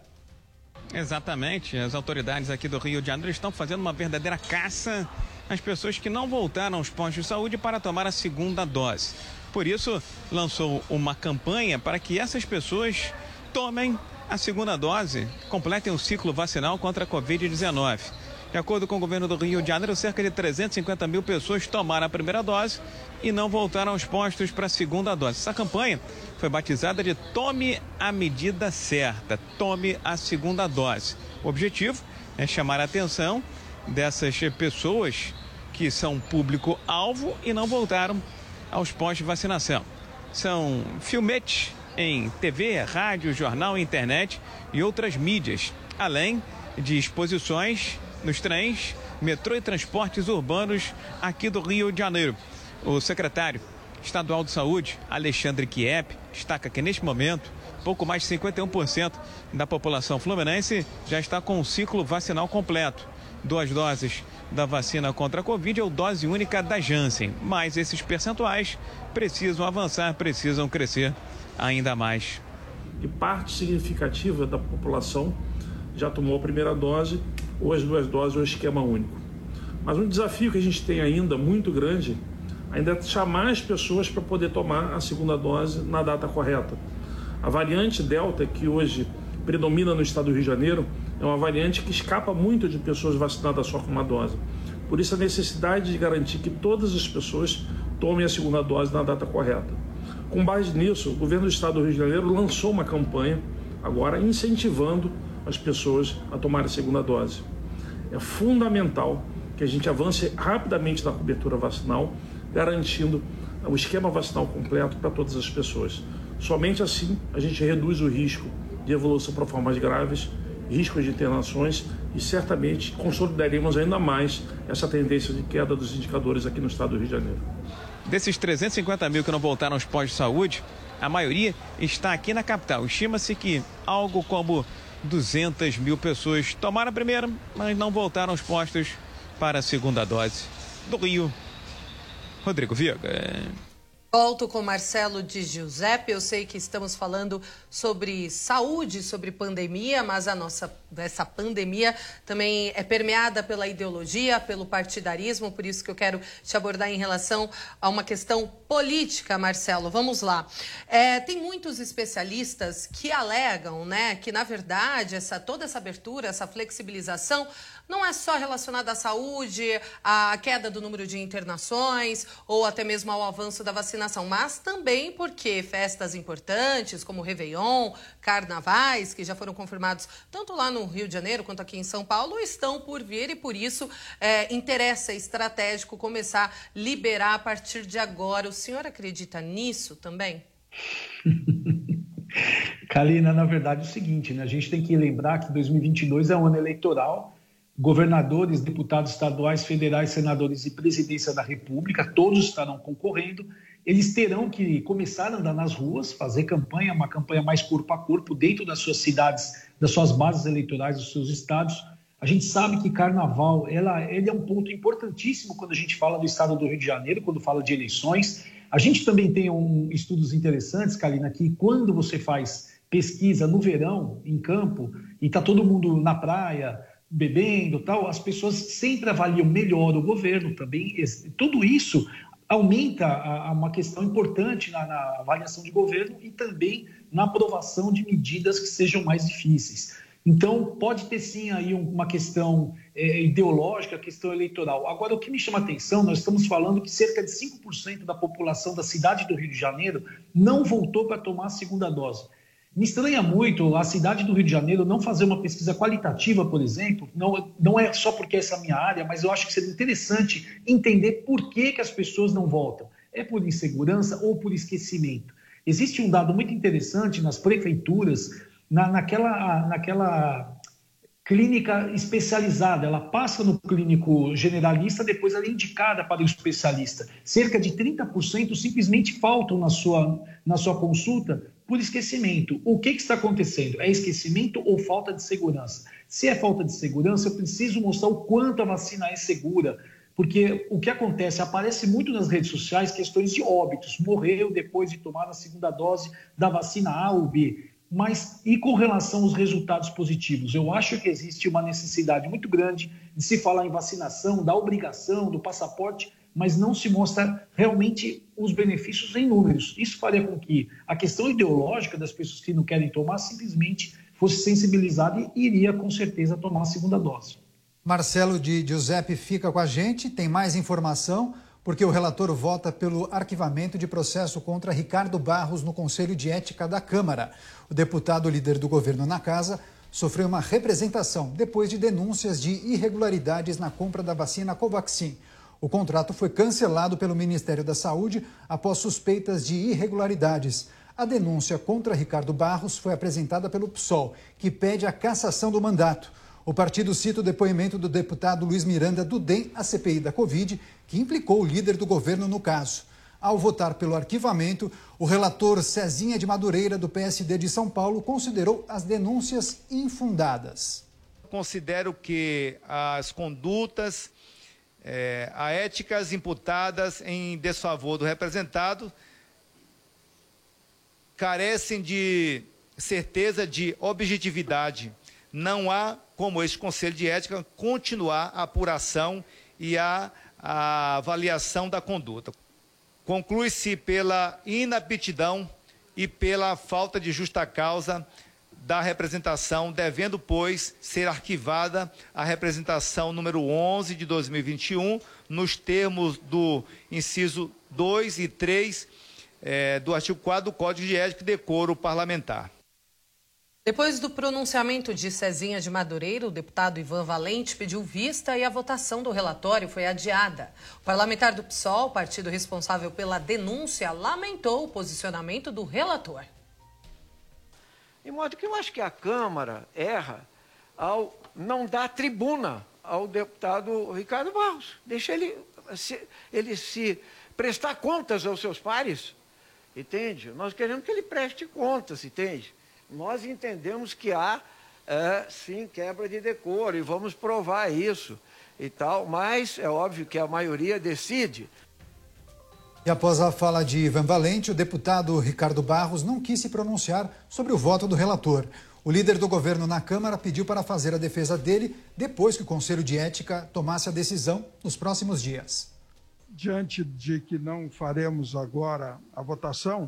Exatamente. As autoridades aqui do Rio de Janeiro estão fazendo uma verdadeira caça às pessoas que não voltaram aos postos de saúde para tomar a segunda dose. Por isso, lançou uma campanha para que essas pessoas tomem a segunda dose, completem o ciclo vacinal contra a covid dezenove. De acordo com o governo do Rio de Janeiro, cerca de trezentas e cinquenta mil pessoas tomaram a primeira dose e não voltaram aos postos para a segunda dose. Essa campanha foi batizada de Tome a Medida Certa, tome a segunda dose. O objetivo é chamar a atenção dessas pessoas que são público-alvo e não voltaram aos postos de vacinação. São filmetes em T V, rádio, jornal, internet e outras mídias, além de exposições nos trens, metrô e transportes urbanos aqui do Rio de Janeiro. O secretário estadual de saúde, Alexandre Kiep, destaca que neste momento, pouco mais de cinquenta e um por cento da população fluminense já está com o ciclo vacinal completo. Duas doses da vacina contra a Covid ou dose única da Janssen. Mas esses percentuais precisam avançar, precisam crescer ainda mais. E parte significativa da população já tomou a primeira dose ou as duas doses ou esquema único. Mas um desafio que a gente tem ainda muito grande ainda é chamar as pessoas para poder tomar a segunda dose na data correta. A variante Delta, que hoje predomina no estado do Rio de Janeiro, é uma variante que escapa muito de pessoas vacinadas só com uma dose. Por isso a necessidade de garantir que todas as pessoas tomem a segunda dose na data correta. Com base nisso, o governo do estado do Rio de Janeiro lançou uma campanha, agora incentivando as pessoas a tomarem a segunda dose. É fundamental que a gente avance rapidamente na cobertura vacinal, garantindo o esquema vacinal completo para todas as pessoas. Somente assim a gente reduz o risco de evolução para formas graves, riscos de internações e certamente consolidaremos ainda mais essa tendência de queda dos indicadores aqui no estado do Rio de Janeiro. Desses trezentos e cinquenta mil que não voltaram aos postos de saúde, a maioria está aqui na capital. Estima-se que algo como duzentas mil pessoas tomaram a primeira, mas não voltaram aos postos para a segunda dose. Do Rio, Rodrigo Viega. Volto com Marcelo de Giuseppe. Eu sei que estamos falando sobre saúde, sobre pandemia, mas a nossa essa pandemia também é permeada pela ideologia, pelo partidarismo, por isso que eu quero te abordar em relação a uma questão política, Marcelo. Vamos lá. É, tem muitos especialistas que alegam, né, que na verdade essa, toda essa abertura, essa flexibilização não é só relacionada à saúde, à queda do número de internações ou até mesmo ao avanço da vacinação, mas também porque festas importantes como o Réveillon, carnavais, que já foram confirmados tanto lá no Rio de Janeiro quanto aqui em São Paulo, estão por vir e por isso é, interessa estratégico começar a liberar a partir de agora. O senhor acredita nisso também? Kalina, na verdade é o seguinte, né? A gente tem que lembrar que dois mil e vinte e dois é um ano eleitoral. Governadores, deputados estaduais, federais, senadores e presidência da República, todos estarão concorrendo. Eles terão que começar a andar nas ruas, fazer campanha, uma campanha mais corpo a corpo dentro das suas cidades, das suas bases eleitorais, dos seus estados. A gente sabe que carnaval ela, ele é um ponto importantíssimo quando a gente fala do estado do Rio de Janeiro, quando fala de eleições. A gente também tem um, estudos interessantes, Kalina, que quando você faz pesquisa no verão, em campo, e está todo mundo na praia, bebendo, tal, as pessoas sempre avaliam melhor o governo também. Tudo isso aumenta a, a uma questão importante na, na avaliação de governo e também na aprovação de medidas que sejam mais difíceis. Então, pode ter sim aí uma questão é, ideológica, questão eleitoral. Agora, o que me chama a atenção, nós estamos falando que cerca de cinco por cento da população da cidade do Rio de Janeiro não voltou para tomar a segunda dose. Me estranha muito a cidade do Rio de Janeiro não fazer uma pesquisa qualitativa, por exemplo, não, não é só porque essa é a minha área, mas eu acho que seria interessante entender por que, que as pessoas não voltam. É por insegurança ou por esquecimento? Existe um dado muito interessante nas prefeituras, na, naquela, naquela clínica especializada, ela passa no clínico generalista, depois ela é indicada para o especialista. Cerca de trinta por cento simplesmente faltam na sua, na sua consulta por esquecimento. O que, que está acontecendo? É esquecimento ou falta de segurança? Se é falta de segurança, eu preciso mostrar o quanto a vacina é segura, porque o que acontece, aparece muito nas redes sociais questões de óbitos, morreu depois de tomar a segunda dose da vacina A ou B. Mas e com relação aos resultados positivos? Eu acho que existe uma necessidade muito grande de se falar em vacinação, da obrigação, do passaporte, mas não se mostra realmente os benefícios em números. Isso faria com que a questão ideológica das pessoas que não querem tomar simplesmente fosse sensibilizada e iria com certeza tomar a segunda dose. Marcelo de Giuseppe fica com a gente, tem mais informação, porque o relator vota pelo arquivamento de processo contra Ricardo Barros no Conselho de Ética da Câmara. O deputado líder do governo na casa sofreu uma representação depois de denúncias de irregularidades na compra da vacina Covaxin. O contrato foi cancelado pelo Ministério da Saúde após suspeitas de irregularidades. A denúncia contra Ricardo Barros foi apresentada pelo P SOL, que pede a cassação do mandato. O partido cita o depoimento do deputado Luiz Miranda do D E M à C P I da Covid, que implicou o líder do governo no caso. Ao votar pelo arquivamento, o relator Cezinha de Madureira, do P S D de São Paulo, considerou as denúncias infundadas. Considero que as condutas, é, a éticas imputadas em desfavor do representado carecem de certeza de objetividade. Não há, como este Conselho de Ética, continuar a apuração e a, a avaliação da conduta. Conclui-se pela inaptidão e pela falta de justa causa da representação, devendo, pois, ser arquivada a representação número onze de dois mil e vinte e um, nos termos do inciso dois e três eh, do artigo quatro do Código de Ética e Decoro Parlamentar. Depois do pronunciamento de Cezinha de Madureira, o deputado Ivan Valente pediu vista e a votação do relatório foi adiada. O parlamentar do P SOL, partido responsável pela denúncia, lamentou o posicionamento do relator. De modo que eu acho que a Câmara erra ao não dar tribuna ao deputado Ricardo Barros. Deixa ele se, ele se prestar contas aos seus pares, entende? Nós queremos que ele preste contas, entende? Nós entendemos que há, é, sim, quebra de decoro e vamos provar isso e tal, mas é óbvio que a maioria decide. E após a fala de Ivan Valente, o deputado Ricardo Barros não quis se pronunciar sobre o voto do relator. O líder do governo na Câmara pediu para fazer a defesa dele depois que o Conselho de Ética tomasse a decisão nos próximos dias. Diante de que não faremos agora a votação,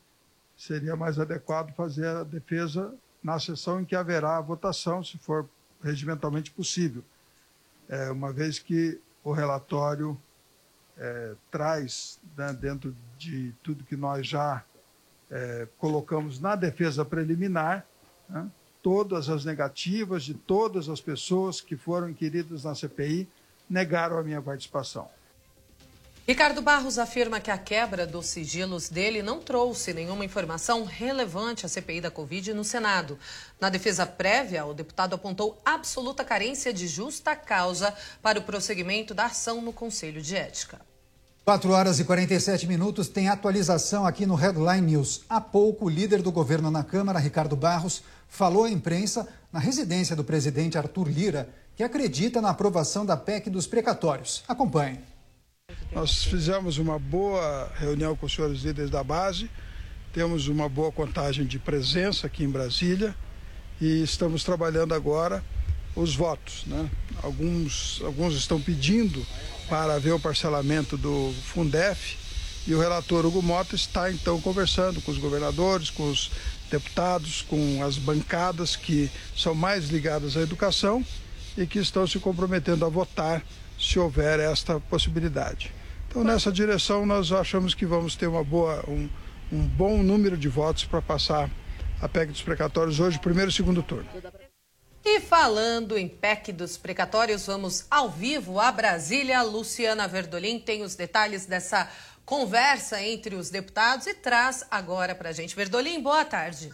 seria mais adequado fazer a defesa na sessão em que haverá a votação, se for regimentalmente possível, é, uma vez que o relatório é, traz, né, dentro de tudo que nós já é, colocamos na defesa preliminar, né, todas as negativas de todas as pessoas que foram inquiridas na C P I negaram a minha participação. Ricardo Barros afirma que a quebra dos sigilos dele não trouxe nenhuma informação relevante à C P I da Covid no Senado. Na defesa prévia, o deputado apontou absoluta carência de justa causa para o prosseguimento da ação no Conselho de Ética. quatro horas e quarenta e sete minutos, tem atualização aqui no Headline News. Há pouco, o líder do governo na Câmara, Ricardo Barros, falou à imprensa na residência do presidente Arthur Lira, que acredita na aprovação da P E C dos precatórios. Acompanhe. Nós fizemos uma boa reunião com os senhores líderes da base, temos uma boa contagem de presença aqui em Brasília e estamos trabalhando agora os votos, né? Alguns, alguns estão pedindo para ver o parcelamento do Fundef e o relator Hugo Mota está então conversando com os governadores, com os deputados, com as bancadas que são mais ligadas à educação e que estão se comprometendo a votar se houver esta possibilidade. Então, nessa direção, nós achamos que vamos ter uma boa, um, um bom número de votos para passar a P E C dos precatórios hoje, primeiro e segundo turno. E falando em P E C dos precatórios, vamos ao vivo a Brasília. Luciana Verdolim tem os detalhes dessa conversa entre os deputados e traz agora para a gente. Verdolim, boa tarde.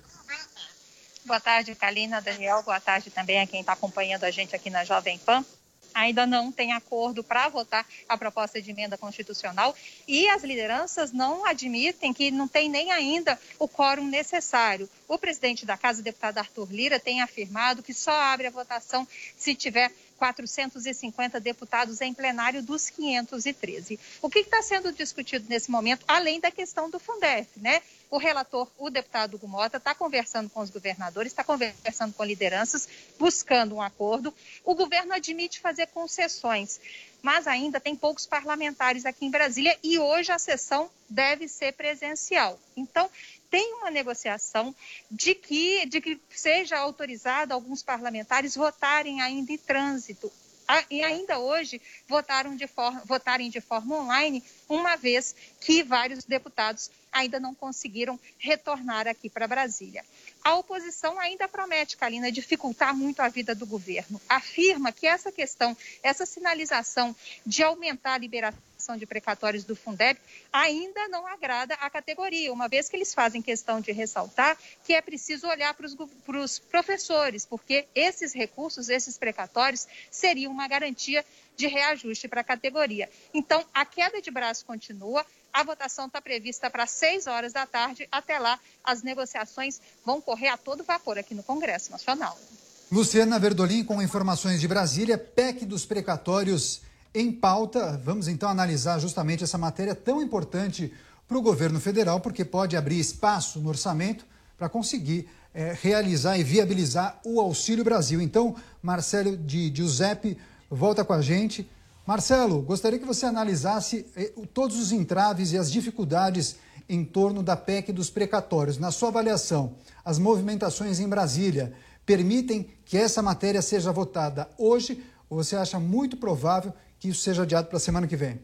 Boa tarde, Kalina, Daniel. Boa tarde também a quem está acompanhando a gente aqui na Jovem Pan. Ainda não tem acordo para votar a proposta de emenda constitucional e as lideranças não admitem que não tem nem ainda o quórum necessário. O presidente da Casa, o deputado Arthur Lira, tem afirmado que só abre a votação se tiver quatrocentos e cinquenta deputados em plenário dos quinhentos e treze. O que está sendo discutido nesse momento, além da questão do Fundef, né? O relator, o deputado Hugo Mota, está conversando com os governadores, está conversando com lideranças, buscando um acordo. O governo admite fazer concessões, mas ainda tem poucos parlamentares aqui em Brasília e hoje a sessão deve ser presencial. Então, tem uma negociação de que, de que seja autorizado alguns parlamentares votarem ainda em trânsito. E ainda hoje votaram de forma, votarem de forma online, uma vez que vários deputados ainda não conseguiram retornar aqui para Brasília. A oposição ainda promete, Kalina, dificultar muito a vida do governo. Afirma que essa questão, essa sinalização de aumentar a liberação de precatórios do Fundeb ainda não agrada a categoria, uma vez que eles fazem questão de ressaltar que é preciso olhar para os professores, porque esses recursos, esses precatórios, seriam uma garantia de reajuste para a categoria. Então, a queda de braço continua, a votação está prevista para seis horas da tarde, até lá as negociações vão correr a todo vapor aqui no Congresso Nacional. Luciana Verdolim com informações de Brasília, P E C dos precatórios em pauta. Vamos então analisar justamente essa matéria tão importante para o governo federal, porque pode abrir espaço no orçamento para conseguir é, realizar e viabilizar o Auxílio Brasil. Então, Marcelo de Giuseppe volta com a gente. Marcelo, gostaria que você analisasse todos os entraves e as dificuldades em torno da P E C dos precatórios. Na sua avaliação, as movimentações em Brasília permitem que essa matéria seja votada hoje ou você acha muito provável que isso seja adiado para a semana que vem?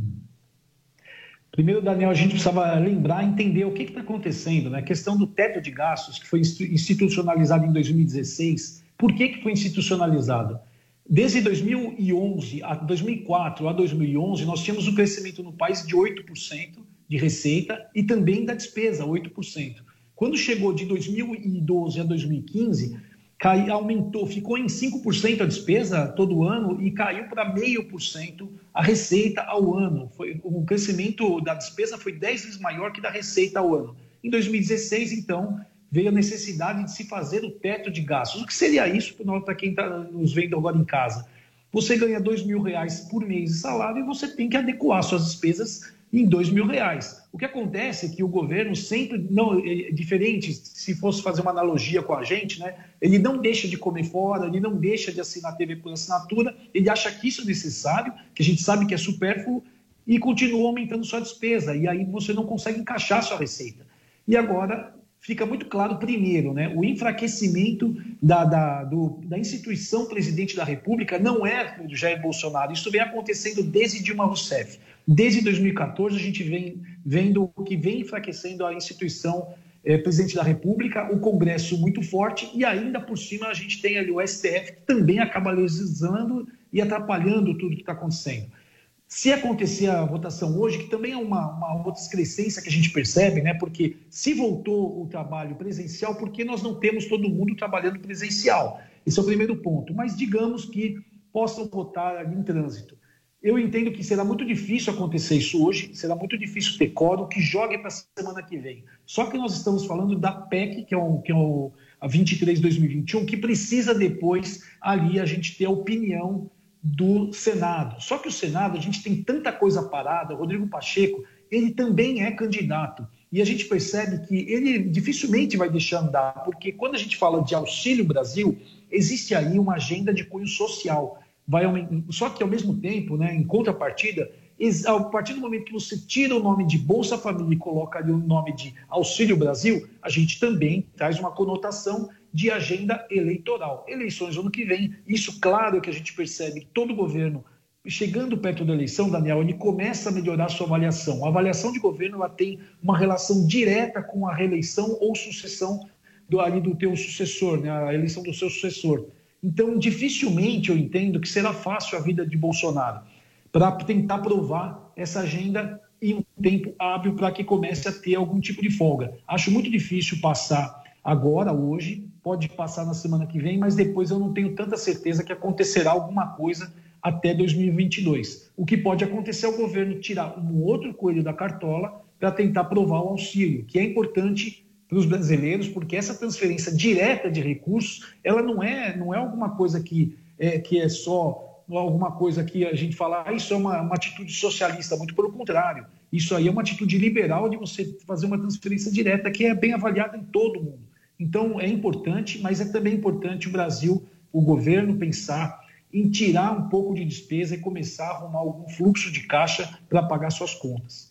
Primeiro, Daniel, a gente precisava lembrar, entender o que está acontecendo, né? A questão do teto de gastos, que foi institucionalizado em dois mil e dezesseis. Por que, que foi institucionalizado? Desde dois mil e onze a dois mil e quatro a dois mil e onze, nós tínhamos um crescimento no país de oito por cento de receita e também da despesa, oito por cento. Quando chegou de dois mil e doze a dois mil e quinze, cai, aumentou, ficou em cinco por cento a despesa todo ano e caiu para zero vírgula cinco por cento a receita ao ano. Foi, o crescimento da despesa foi dez vezes maior que da receita ao ano. Em dois mil e dezesseis, então, veio a necessidade de se fazer o teto de gastos. O que seria isso para quem está nos vendo agora em casa? Você ganha dois mil reais por mês de salário e você tem que adequar suas despesas em dois mil reais. O que acontece é que o governo sempre, não, é diferente, se fosse fazer uma analogia com a gente, né, ele não deixa de comer fora, ele não deixa de assinar T V por assinatura, ele acha que isso é necessário, que a gente sabe que é supérfluo, e continua aumentando sua despesa, e aí você não consegue encaixar sua receita. E agora fica muito claro, primeiro, né, o enfraquecimento da, da, do, da instituição presidente da República não é do Jair Bolsonaro, isso vem acontecendo desde Dilma Rousseff. Desde dois mil e quatorze, a gente vem vendo o que vem enfraquecendo a instituição eh, presidente da República, o Congresso muito forte, e ainda por cima a gente tem ali o S T F, que também acaba legislando e atrapalhando tudo que está acontecendo. Se acontecer a votação hoje, que também é uma, uma outra excrescência que a gente percebe, né? Porque se voltou o trabalho presencial, por que nós não temos todo mundo trabalhando presencial? Esse é o primeiro ponto. Mas digamos que possam votar ali em trânsito. Eu entendo que será muito difícil acontecer isso hoje, será muito difícil ter quórum que jogue para a semana que vem. Só que nós estamos falando da P E C, que é, o, que é o, a vinte e três de dois mil e vinte e um, que precisa depois ali a gente ter a opinião do Senado. Só que o Senado, a gente tem tanta coisa parada, o Rodrigo Pacheco, ele também é candidato. E a gente percebe que ele dificilmente vai deixar andar, porque quando a gente fala de Auxílio Brasil, existe aí uma agenda de cunho social. Vai aumentar. Só que, ao mesmo tempo, né, em contrapartida, a partir do momento que você tira o nome de Bolsa Família e coloca ali o nome de Auxílio Brasil, a gente também traz uma conotação de agenda eleitoral. Eleições no ano que vem, isso claro que a gente percebe que todo governo, chegando perto da eleição, Daniel, ele começa a melhorar a sua avaliação. A avaliação de governo ela tem uma relação direta com a reeleição ou sucessão do, ali do teu sucessor, né, a eleição do seu sucessor. Então, dificilmente eu entendo que será fácil a vida de Bolsonaro para tentar provar essa agenda em um tempo hábil para que comece a ter algum tipo de folga. Acho muito difícil passar agora, hoje, pode passar na semana que vem, mas depois eu não tenho tanta certeza que acontecerá alguma coisa até dois mil e vinte e dois. O que pode acontecer é o governo tirar um outro coelho da cartola para tentar provar o auxílio, que é importante para os brasileiros, porque essa transferência direta de recursos, ela não é, não é alguma coisa que é, que é só alguma coisa que a gente fala, ah, isso é uma, uma atitude socialista, muito pelo contrário. Isso aí é uma atitude liberal de você fazer uma transferência direta que é bem avaliada em todo mundo. Então, é importante, mas é também importante o Brasil, o governo, pensar em tirar um pouco de despesa e começar a arrumar algum fluxo de caixa para pagar suas contas.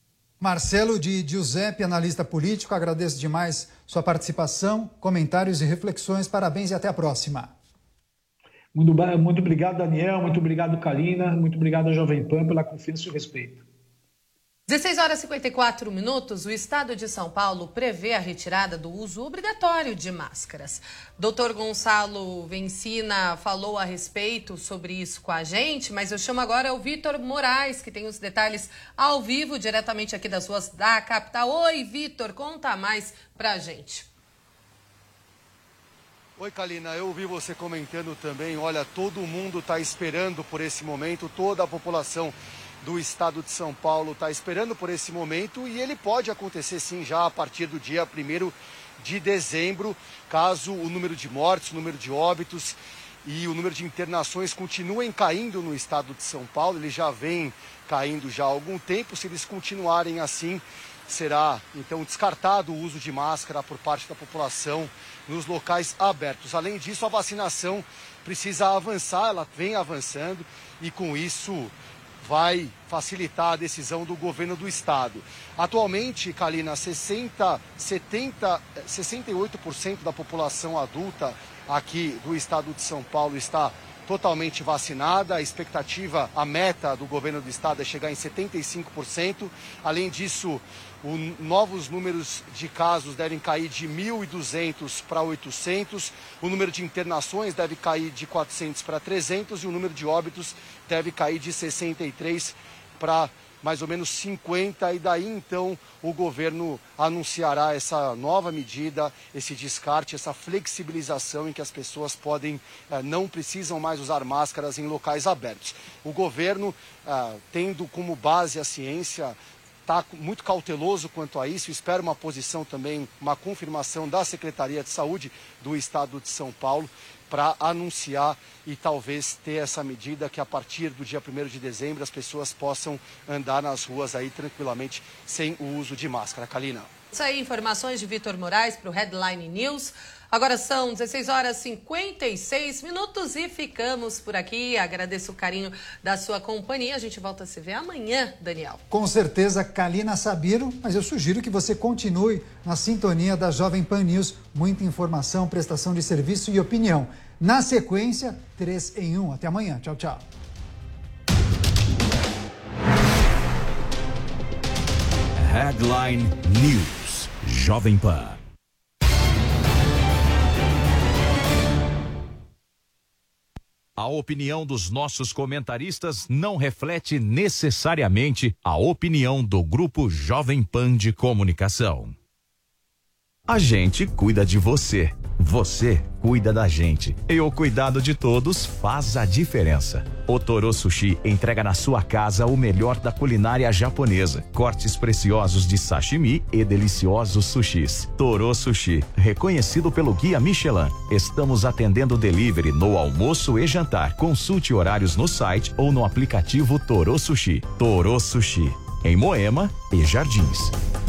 Marcelo de Giuseppe, analista político, agradeço demais sua participação, comentários e reflexões. Parabéns e até a próxima. Muito, muito obrigado, Daniel. Muito obrigado, Kalina. Muito obrigado, Jovem Pan, pela confiança e o respeito. dezesseis horas e cinquenta e quatro minutos, o Estado de São Paulo prevê a retirada do uso obrigatório de máscaras. doutor Gonçalo Vencina falou a respeito sobre isso com a gente, mas eu chamo agora o Vitor Moraes, que tem os detalhes ao vivo, diretamente aqui das ruas da capital. Oi, Vitor, conta mais pra gente. Oi, Kalina, eu ouvi você comentando também, olha, todo mundo está esperando por esse momento, toda a população do estado de São Paulo está esperando por esse momento e ele pode acontecer sim já a partir do dia primeiro de dezembro, caso o número de mortes, o número de óbitos e o número de internações continuem caindo no estado de São Paulo. Ele já vem caindo já há algum tempo. Se eles continuarem assim, será então descartado o uso de máscara por parte da população nos locais abertos. Além disso, a vacinação precisa avançar, ela vem avançando e com isso vai facilitar a decisão do governo do estado. Atualmente, Kalina, sessenta, setenta, sessenta e oito por cento da população adulta aqui do estado de São Paulo está totalmente vacinada. A expectativa, a meta do governo do estado é chegar em setenta e cinco por cento. Além disso, os novos números de casos devem cair de mil e duzentos para oitocentos, o número de internações deve cair de quatrocentos para trezentos e o número de óbitos deve cair de sessenta e três para mais ou menos cinquenta, e daí então o governo anunciará essa nova medida, esse descarte, essa flexibilização em que as pessoas podem, eh, não precisam mais usar máscaras em locais abertos. O governo, eh, tendo como base a ciência, está muito cauteloso quanto a isso, espera uma posição também, uma confirmação da Secretaria de Saúde do Estado de São Paulo para anunciar e talvez ter essa medida que a partir do dia primeiro de dezembro as pessoas possam andar nas ruas aí tranquilamente sem o uso de máscara. Kalina. Isso aí, informações de Vitor Moraes para o Headline News. Agora são dezesseis horas e cinquenta e seis minutos e ficamos por aqui. Agradeço o carinho da sua companhia. A gente volta a se ver amanhã, Daniel. Com certeza, Kalina Sabiro, mas eu sugiro que você continue na sintonia da Jovem Pan News. Muita informação, prestação de serviço e opinião. Na sequência, três em um. Até amanhã. Tchau, tchau. Headline News. Jovem Pan. A opinião dos nossos comentaristas não reflete necessariamente a opinião do Grupo Jovem Pan de Comunicação. A gente cuida de você, você cuida da gente. E o cuidado de todos faz a diferença. O Toro Sushi entrega na sua casa o melhor da culinária japonesa. Cortes preciosos de sashimi e deliciosos sushis. Toro Sushi, reconhecido pelo Guia Michelin. Estamos atendendo delivery no almoço e jantar. Consulte horários no site ou no aplicativo Toro Sushi. Toro Sushi, em Moema e Jardins.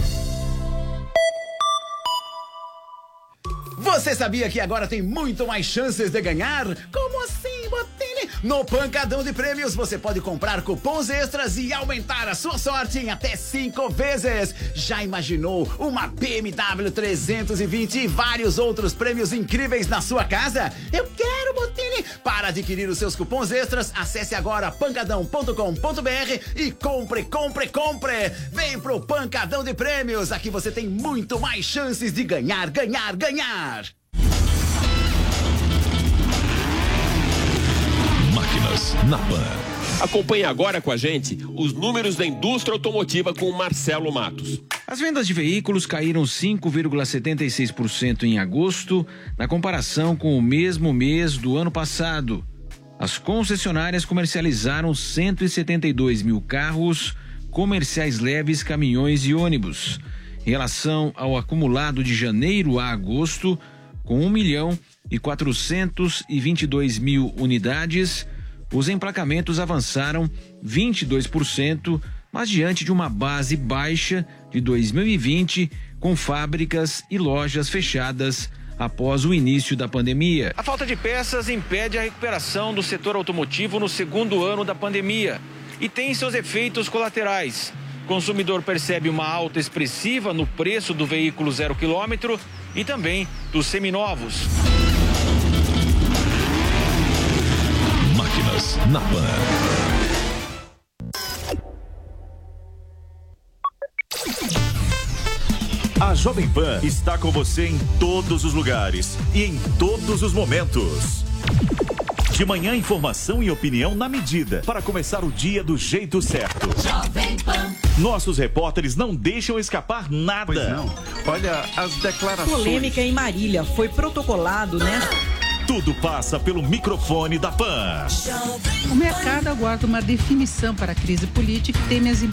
Você sabia que agora tem muito mais chances de ganhar? Como assim, Botini? No Pancadão de Prêmios você pode comprar cupons extras e aumentar a sua sorte em até cinco vezes. Já imaginou uma B M W trezentos e vinte e vários outros prêmios incríveis na sua casa? Eu quero, Botini! Para adquirir os seus cupons extras, acesse agora pancadão ponto com ponto br e compre, compre, compre! Vem pro Pancadão de Prêmios, aqui você tem muito mais chances de ganhar, ganhar, ganhar! Máquinas na Pan. Acompanhe agora com a gente os números da indústria automotiva com o Marcelo Matos. As vendas de veículos caíram cinco vírgula setenta e seis por cento em agosto, na comparação com o mesmo mês do ano passado. As concessionárias comercializaram cento e setenta e dois mil carros, comerciais leves, caminhões e ônibus. Em relação ao acumulado de janeiro a agosto, com um milhão e quatrocentos e vinte e dois mil unidades, os emplacamentos avançaram vinte e dois por cento, mas diante de uma base baixa de dois mil e vinte, com fábricas e lojas fechadas após o início da pandemia. A falta de peças impede a recuperação do setor automotivo no segundo ano da pandemia e tem seus efeitos colaterais. O consumidor percebe uma alta expressiva no preço do veículo zero quilômetro e também dos seminovos. Máquinas na Pan. A Jovem Pan está com você em todos os lugares e em todos os momentos. De manhã, informação e opinião na medida, para começar o dia do jeito certo. Jovem Pan. Nossos repórteres não deixam escapar nada. Pois não. Olha, as declarações... Polêmica em Marília foi protocolado, né? Tudo passa pelo microfone da Pan. O mercado aguarda uma definição para a crise política e teme as